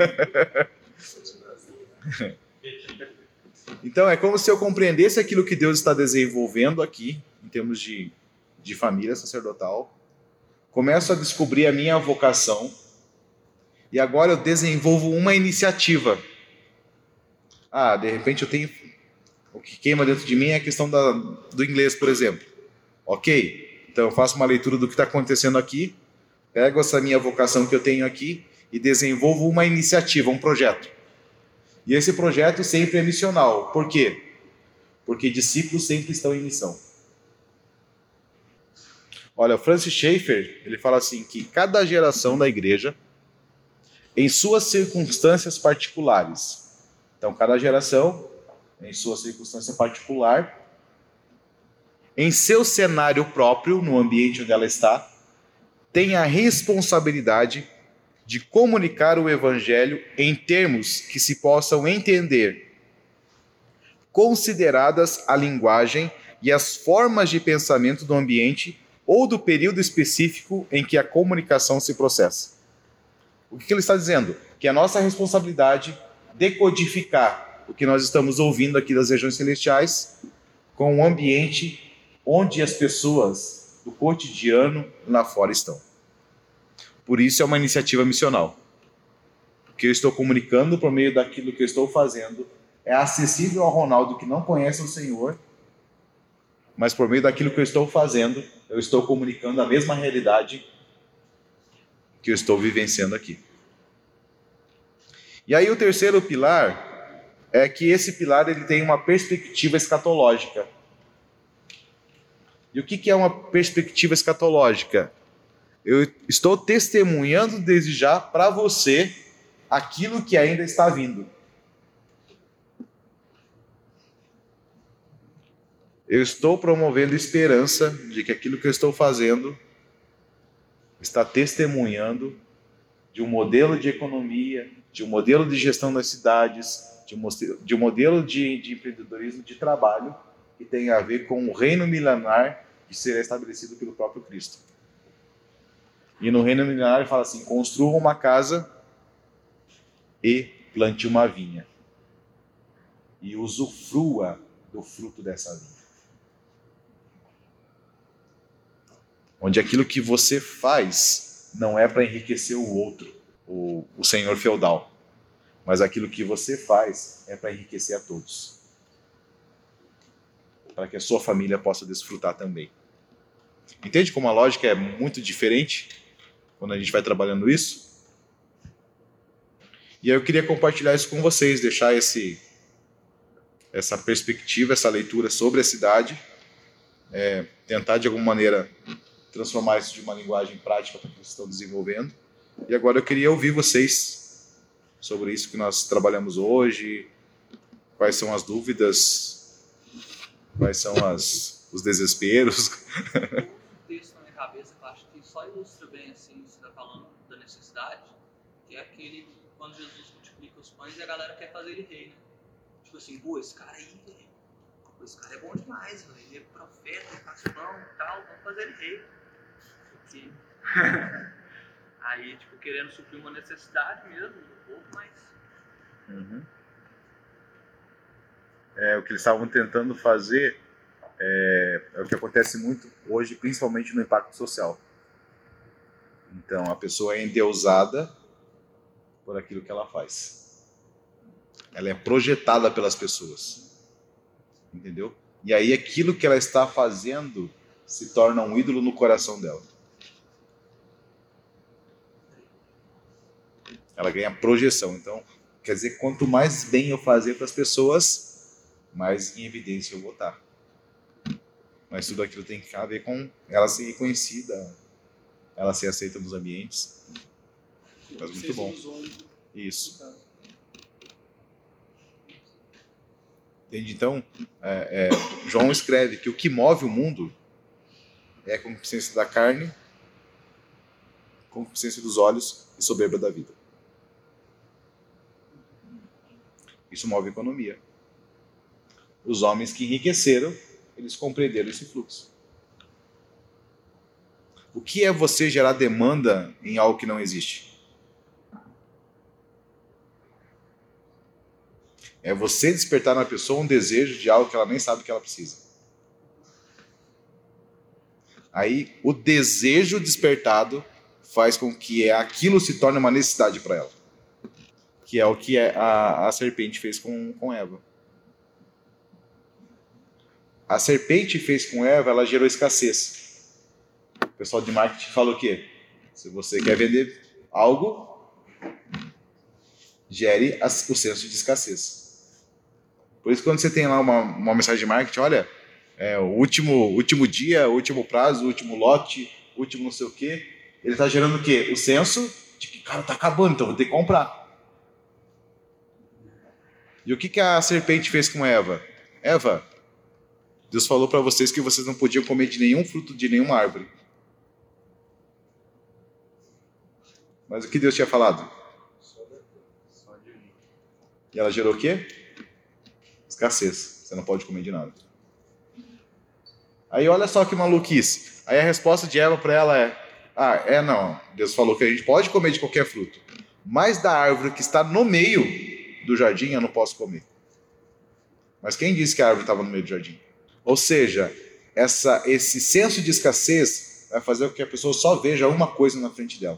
Então, é como se eu compreendesse aquilo que Deus está desenvolvendo aqui, em termos de família sacerdotal, começo a descobrir a minha vocação, e agora eu desenvolvo uma iniciativa. De repente eu tenho... O que queima dentro de mim é a questão do inglês, por exemplo. Ok? Então eu faço uma leitura do que está acontecendo aqui, pego essa minha vocação que eu tenho aqui e desenvolvo uma iniciativa, um projeto. E esse projeto sempre é missional. Por quê? Porque discípulos sempre estão em missão. Olha, o Francis Schaeffer, ele fala assim, que cada geração da igreja, em suas circunstâncias particulares, então cada geração, em sua circunstância particular, em seu cenário próprio, no ambiente onde ela está, tem a responsabilidade de comunicar o evangelho em termos que se possam entender, consideradas a linguagem e as formas de pensamento do ambiente ou do período específico em que a comunicação se processa. O que ele está dizendo? Que é a nossa responsabilidade decodificar o que nós estamos ouvindo aqui das regiões celestiais com o ambiente onde as pessoas do cotidiano lá fora estão. Por isso é uma iniciativa missional. O que eu estou comunicando por meio daquilo que eu estou fazendo é acessível ao Ronaldo que não conhece o Senhor, mas por meio daquilo que eu estou fazendo, eu estou comunicando a mesma realidade que eu estou vivenciando aqui. E aí o terceiro pilar é que esse pilar ele tem uma perspectiva escatológica. E o que é uma perspectiva escatológica? Eu estou testemunhando desde já para você aquilo que ainda está vindo. Eu estou promovendo esperança de que aquilo que eu estou fazendo está testemunhando de um modelo de economia, de um modelo de gestão das cidades, de um modelo de empreendedorismo, de trabalho, que tem a ver com o reino milenar que será estabelecido pelo próprio Cristo. E no reino milenar ele fala assim, construa uma casa e plante uma vinha. E usufrua do fruto dessa vinha. Onde aquilo que você faz não é para enriquecer o outro, o senhor feudal, mas aquilo que você faz é para enriquecer a todos. para que a sua família possa desfrutar também. Entende como a lógica é muito diferente quando a gente vai trabalhando isso? E aí eu queria compartilhar isso com vocês, deixar essa perspectiva, essa leitura sobre a cidade, tentar de alguma maneira transformar isso de uma linguagem prática para que vocês estão desenvolvendo. E agora eu queria ouvir vocês sobre isso que nós trabalhamos hoje, quais são as dúvidas, quais são os desesperos.
Um texto na minha cabeça que eu acho que só ilustra bem assim, você está falando da necessidade, que é aquele quando Jesus multiplica os pães e a galera quer fazer ele rei, né? Tipo assim, pô, esse cara aí, velho, esse cara é bom demais, velho, ele é profeta, ele faz pão e tal, vamos fazer ele rei. Porque... aí, tipo, querendo suprir uma necessidade mesmo do povo, mas...
O que eles estavam tentando fazer é o que acontece muito hoje, principalmente no impacto social. Então, a pessoa é endeusada por aquilo que ela faz. Ela é projetada pelas pessoas. Entendeu? E aí aquilo que ela está fazendo se torna um ídolo no coração dela. Ela ganha projeção. Então, quer dizer, quanto mais bem eu fazer para as pessoas, mais em evidência eu vou estar. Mas tudo aquilo tem que a ver com ela ser reconhecida, ela ser aceita nos ambientes. Mas muito bom. Isso. Entende? Então, João escreve que o que move o mundo é a concupiscência da carne, concupiscência dos olhos e soberba da vida. Isso move a economia. Os homens que enriqueceram, eles compreenderam esse fluxo. O que é você gerar demanda em algo que não existe? É você despertar na pessoa um desejo de algo que ela nem sabe que ela precisa. Aí, o desejo despertado faz com que aquilo se torne uma necessidade para ela. Que é o que a serpente fez com Eva. A serpente fez com Eva, ela gerou escassez. O pessoal de marketing fala o quê? Se você quer vender algo, gere o senso de escassez. Por isso, quando você tem lá uma mensagem de marketing, olha, o último dia, o último prazo, o último lote, o último não sei o quê, ele está gerando o quê? O senso de que, cara, está acabando, então vou ter que comprar. E o que a serpente fez com Eva? Eva, Deus falou para vocês que vocês não podiam comer de nenhum fruto de nenhuma árvore. Mas o que Deus tinha falado? E ela gerou o quê? Escassez. Você não pode comer de nada. Aí olha só que maluquice. Aí a resposta de Eva para ela é: não. Deus falou que a gente pode comer de qualquer fruto, mas da árvore que está no meio do jardim eu não posso comer. Mas quem disse que a árvore estava no meio do jardim? Ou seja, esse senso de escassez vai fazer com que a pessoa só veja uma coisa na frente dela.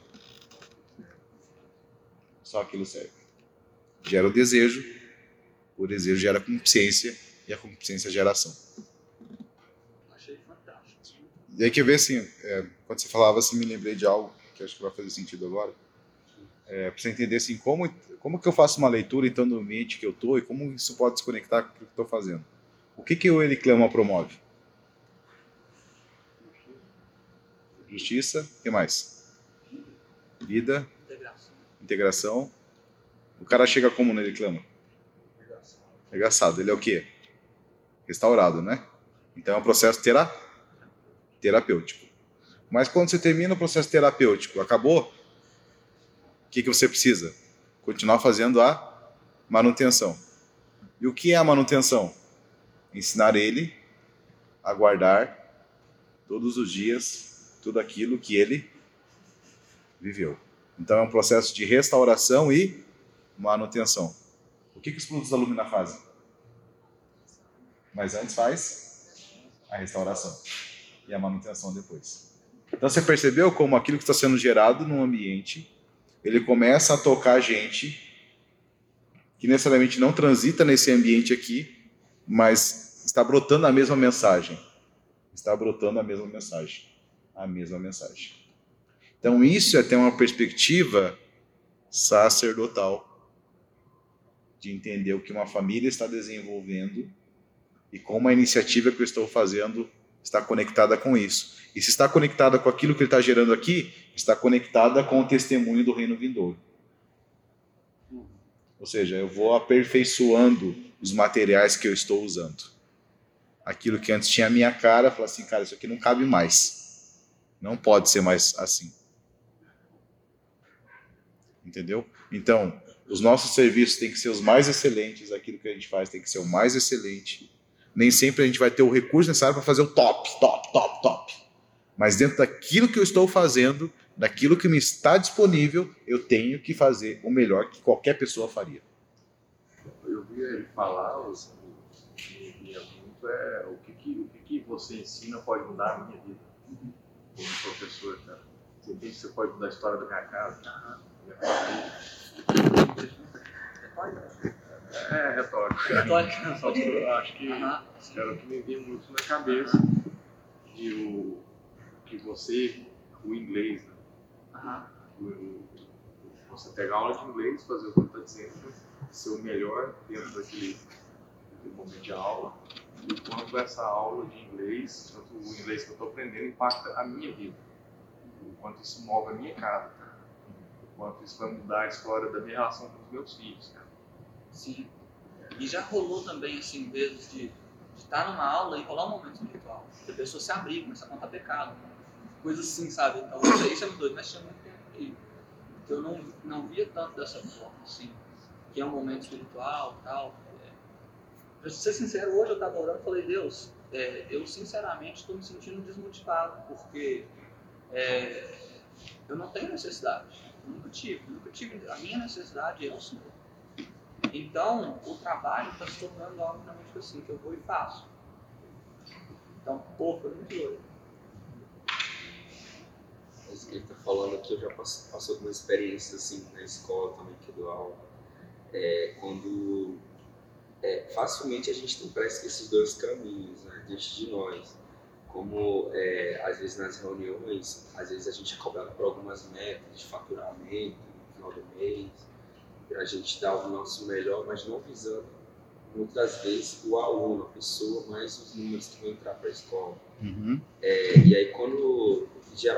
Só aquilo serve. Gera o desejo gera concupiscência, e a concupiscência gera ação.
Achei fantástico.
E aí, quer ver, assim, quando você falava assim, me lembrei de algo que acho que vai fazer sentido agora. Para você entender assim, como que eu faço uma leitura então no ambiente que eu estou e como isso pode se conectar com o que eu estou fazendo. O que o Ele Clama promove? Justiça, o que mais? Vida, integração. O cara chega como no Ele Clama? Arregaçado. Ele é o quê? Restaurado, né? Então é um processo terapêutico. Mas quando você termina o processo terapêutico, acabou? O que você precisa? Continuar fazendo a manutenção. E o que é a manutenção? Ensinar ele a guardar todos os dias tudo aquilo que ele viveu. Então é um processo de restauração e manutenção. O que os produtos da Lumina fazem? Mas antes faz a restauração e a manutenção depois. Então você percebeu como aquilo que está sendo gerado no ambiente, ele começa a tocar gente que necessariamente não transita nesse ambiente aqui, mas está brotando a mesma mensagem. Está brotando a mesma mensagem. A mesma mensagem. Então isso é ter uma perspectiva sacerdotal de entender o que uma família está desenvolvendo e como a iniciativa que eu estou fazendo está conectada com isso. E se está conectada com aquilo que ele está gerando aqui, está conectada com o testemunho do reino vindouro. Ou seja, eu vou aperfeiçoando os materiais que eu estou usando. Aquilo que antes tinha a minha cara, falar assim, cara, isso aqui não cabe mais. Não pode ser mais assim. Entendeu? Então, os nossos serviços têm que ser os mais excelentes, aquilo que a gente faz tem que ser o mais excelente. Nem sempre a gente vai ter o recurso necessário para fazer o top. Mas dentro daquilo que eu estou fazendo, daquilo que me está disponível, eu tenho que fazer o melhor que qualquer pessoa faria.
Eu vi ele falar, minha pergunta é o que você ensina pode mudar a minha vida como professor, cara. Você entende que você pode mudar a história da minha casa? Minha família. É retórica. Só que eu acho que era o que me vinha muito na cabeça. E que você, o inglês, né? Você pegar aula de inglês, fazer o que está dizendo, ser o melhor dentro daquele momento de aula, e quanto essa aula de inglês, tanto o inglês que eu estou aprendendo, impacta a minha vida, o quanto isso move a minha casa, o quanto isso vai mudar a história da minha relação com os meus filhos, cara.
Sim. E já rolou também, assim, vezes de estar numa aula e rolar um momento espiritual, da pessoa se abrir, começar a contar pecado, coisa assim, sabe? Então, isso é muito doido, mas tinha muito tempo que eu não via tanto dessa forma, assim, que é um momento espiritual e tal. Pra ser sincero, hoje eu estava orando e falei, Deus, eu sinceramente estou me sentindo desmotivado, porque eu não tenho necessidade, nunca tive. A minha necessidade é o Senhor. Então, o trabalho está se tornando algo realmente assim, que eu vou e faço. Então, foi muito doido.
Isso que ele está falando aqui, eu já passou algumas experiências assim na escola também, que eu dou aula. Quando facilmente a gente tem, parece que esses dois caminhos, né, diante de nós. Como às vezes nas reuniões, às vezes a gente é cobrado por algumas metas de faturamento no final do mês, a gente dá o nosso melhor, mas não visando muitas vezes o aluno, a pessoa, mais os números que vão entrar para a escola.
Uhum.
E aí quando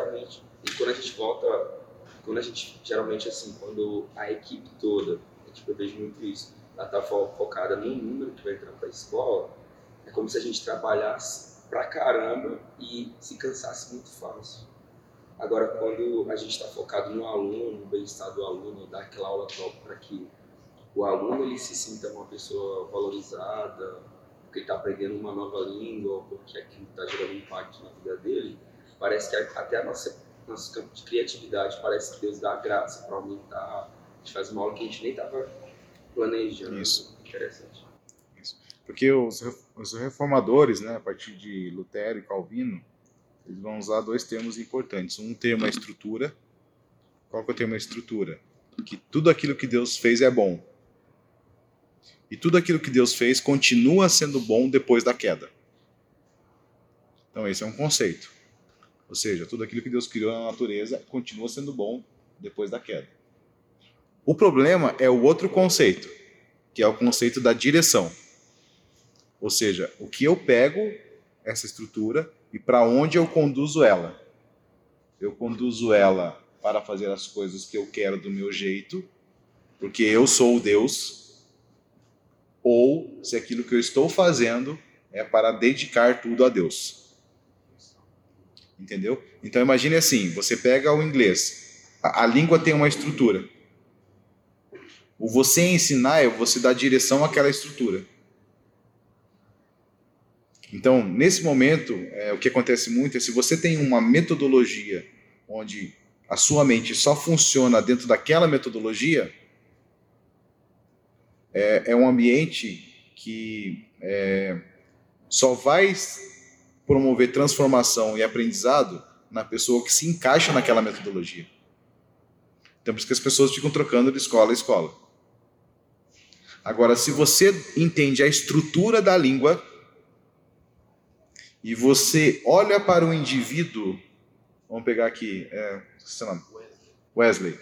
geralmente assim, quando a equipe toda, eu vejo muito isso, ela está focada no número que vai entrar para a escola, é como se a gente trabalhasse pra caramba e se cansasse muito fácil. Agora, quando a gente está focado no aluno, no bem-estar do aluno, dar aquela aula top para que o aluno ele se sinta uma pessoa valorizada, porque ele está aprendendo uma nova língua, porque aquilo está gerando impacto na vida dele, parece que até nosso campo de criatividade, parece que Deus dá graça para aumentar. A gente faz uma aula que a gente nem estava planejando.
Isso.
Interessante.
Isso. Porque os reformadores, né, a partir de Lutero e Calvino, eles vão usar dois termos importantes. Um termo é estrutura. Qual que é o termo estrutura? Que tudo aquilo que Deus fez é bom. E tudo aquilo que Deus fez continua sendo bom depois da queda. Então esse é um conceito. Ou seja, tudo aquilo que Deus criou na natureza continua sendo bom depois da queda. O problema é o outro conceito, que é o conceito da direção. Ou seja, o que eu pego essa estrutura e para onde eu conduzo ela. Eu conduzo ela para fazer as coisas que eu quero do meu jeito, porque eu sou o Deus, ou se aquilo que eu estou fazendo é para dedicar tudo a Deus. Entendeu? Então imagine assim, você pega o inglês, a língua tem uma estrutura. O você ensinar é você dar direção àquela estrutura. Então, nesse momento, o que acontece muito é se você tem uma metodologia onde a sua mente só funciona dentro daquela metodologia, é um ambiente que só vai promover transformação e aprendizado na pessoa que se encaixa naquela metodologia. Então, por isso que as pessoas ficam trocando de escola a escola. Agora, se você entende a estrutura da língua, e você olha para o indivíduo, vamos pegar aqui, seu nome? Wesley.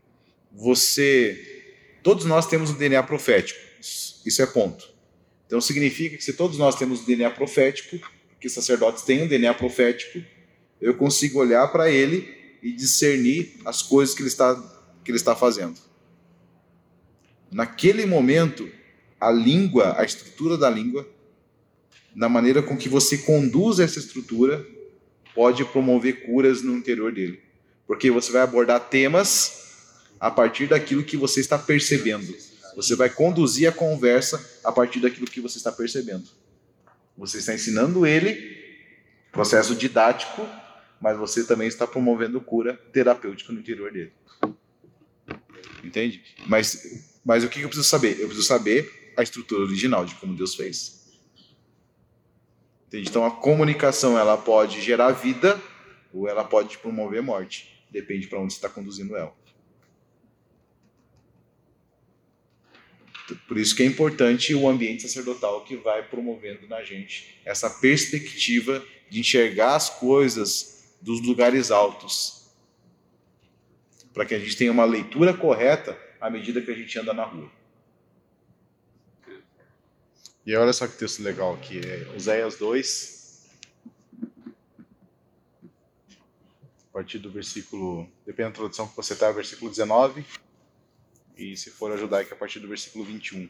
Todos nós temos um DNA profético, isso é ponto. Então significa que se todos nós temos um DNA profético, porque sacerdotes têm um DNA profético, eu consigo olhar para ele e discernir as coisas que ele está fazendo. Naquele momento, a estrutura da língua, na maneira com que você conduz essa estrutura, pode promover curas no interior dele. Porque você vai abordar temas a partir daquilo que você está percebendo. Você vai conduzir a conversa a partir daquilo que você está percebendo. Você está ensinando ele, processo didático, mas você também está promovendo cura terapêutica no interior dele. Entende? Mas o que eu preciso saber? Eu preciso saber a estrutura original de como Deus fez. Entende? Então a comunicação ela pode gerar vida ou ela pode promover morte. Depende para onde você está conduzindo ela. Por isso que é importante o ambiente sacerdotal que vai promovendo na gente essa perspectiva de enxergar as coisas dos lugares altos, para que a gente tenha uma leitura correta à medida que a gente anda na rua. E olha só que texto legal aqui, Oséias 2, a partir do versículo, depende da tradução que você está, versículo 19, e se for a judaica, a partir do versículo 21.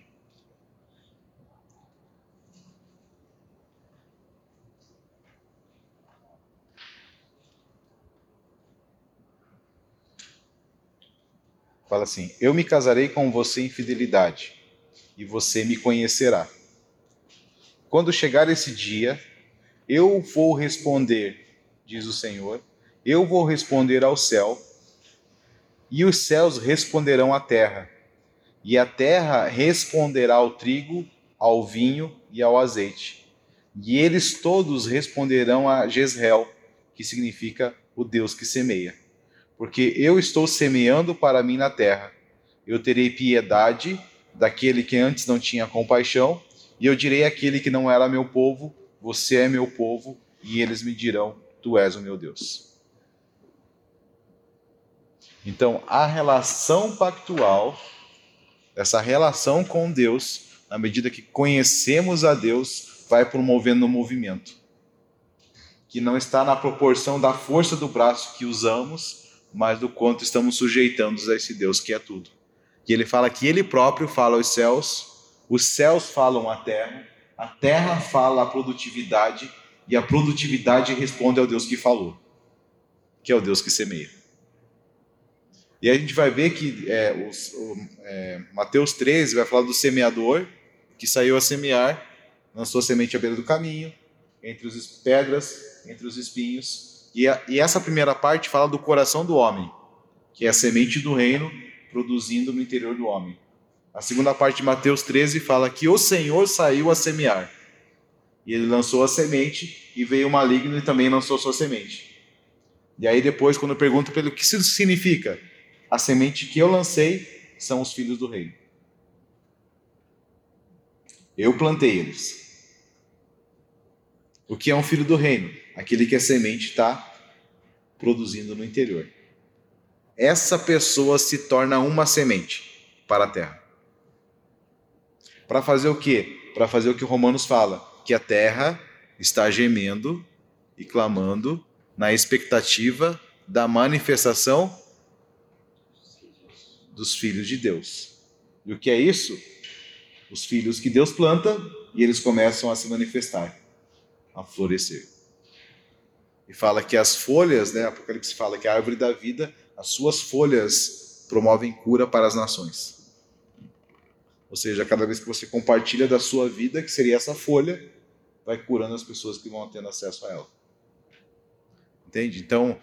Fala assim: eu me casarei com você em fidelidade, e você me conhecerá. Quando chegar esse dia, eu vou responder, diz o Senhor, eu vou responder ao céu, e os céus responderão à terra, e a terra responderá ao trigo, ao vinho e ao azeite. E eles todos responderão a Jezreel, que significa o Deus que semeia. Porque eu estou semeando para mim na terra. Eu terei piedade daquele que antes não tinha compaixão, e eu direi àquele que não era meu povo, você é meu povo, e eles me dirão, tu és o meu Deus. Então, a relação pactual, essa relação com Deus, na medida que conhecemos a Deus, vai promovendo um movimento, que não está na proporção da força do braço que usamos, mas do quanto estamos sujeitando a esse Deus que é tudo. E ele fala que ele próprio fala aos céus, os céus falam à a terra fala a produtividade, e a produtividade responde ao Deus que falou, que é o Deus que semeia. E a gente vai ver que Mateus 13 vai falar do semeador, que saiu a semear, lançou a semente à beira do caminho, entre as pedras, entre os espinhos. E essa primeira parte fala do coração do homem, que é a semente do reino produzindo no interior do homem. A segunda parte de Mateus 13 fala que o Senhor saiu a semear. E ele lançou a semente e veio o maligno e também lançou sua semente. E aí depois, quando eu pergunto para ele o que isso significa, a semente que eu lancei são os filhos do reino. Eu plantei eles. O que é um filho do reino? Aquele que a semente está produzindo no interior. Essa pessoa se torna uma semente para a terra. Para fazer o quê? Para fazer o que Romanos fala, que a terra está gemendo e clamando na expectativa da manifestação dos filhos de Deus. E o que é isso? Os filhos que Deus planta e eles começam a se manifestar, a florescer. E fala que as folhas, Apocalipse fala que a árvore da vida, as suas folhas promovem cura para as nações. Ou seja, cada vez que você compartilha da sua vida, que seria essa folha, vai curando as pessoas que vão tendo acesso a ela. Entende? Então,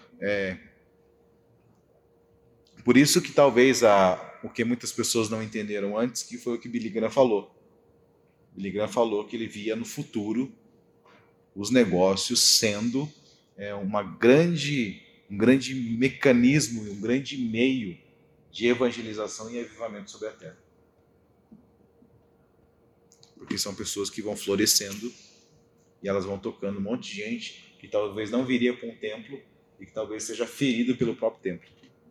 por isso que talvez o que muitas pessoas não entenderam antes, que foi o que Billy Graham falou. Billy Graham falou que ele via no futuro os negócios sendo um grande mecanismo, um grande meio de evangelização e avivamento sobre a terra. Porque são pessoas que vão florescendo e elas vão tocando um monte de gente que talvez não viria para um templo e que talvez seja ferido pelo próprio templo.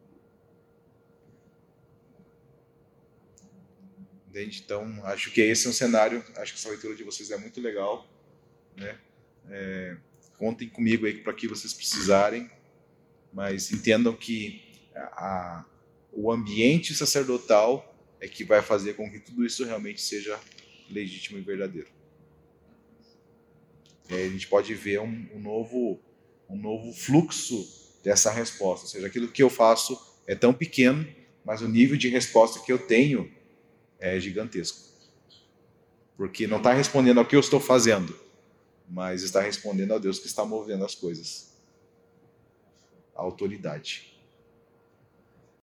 Entende? Então, acho que esse é um cenário, acho que essa leitura de vocês é muito legal, né? Contem comigo aí para que vocês precisarem, mas entendam que o ambiente sacerdotal é que vai fazer com que tudo isso realmente seja legítimo e verdadeiro. E aí a gente pode ver um novo fluxo dessa resposta, ou seja, aquilo que eu faço é tão pequeno, mas o nível de resposta que eu tenho é gigantesco. Porque não está respondendo ao que eu estou fazendo, mas está respondendo ao Deus que está movendo as coisas. A autoridade.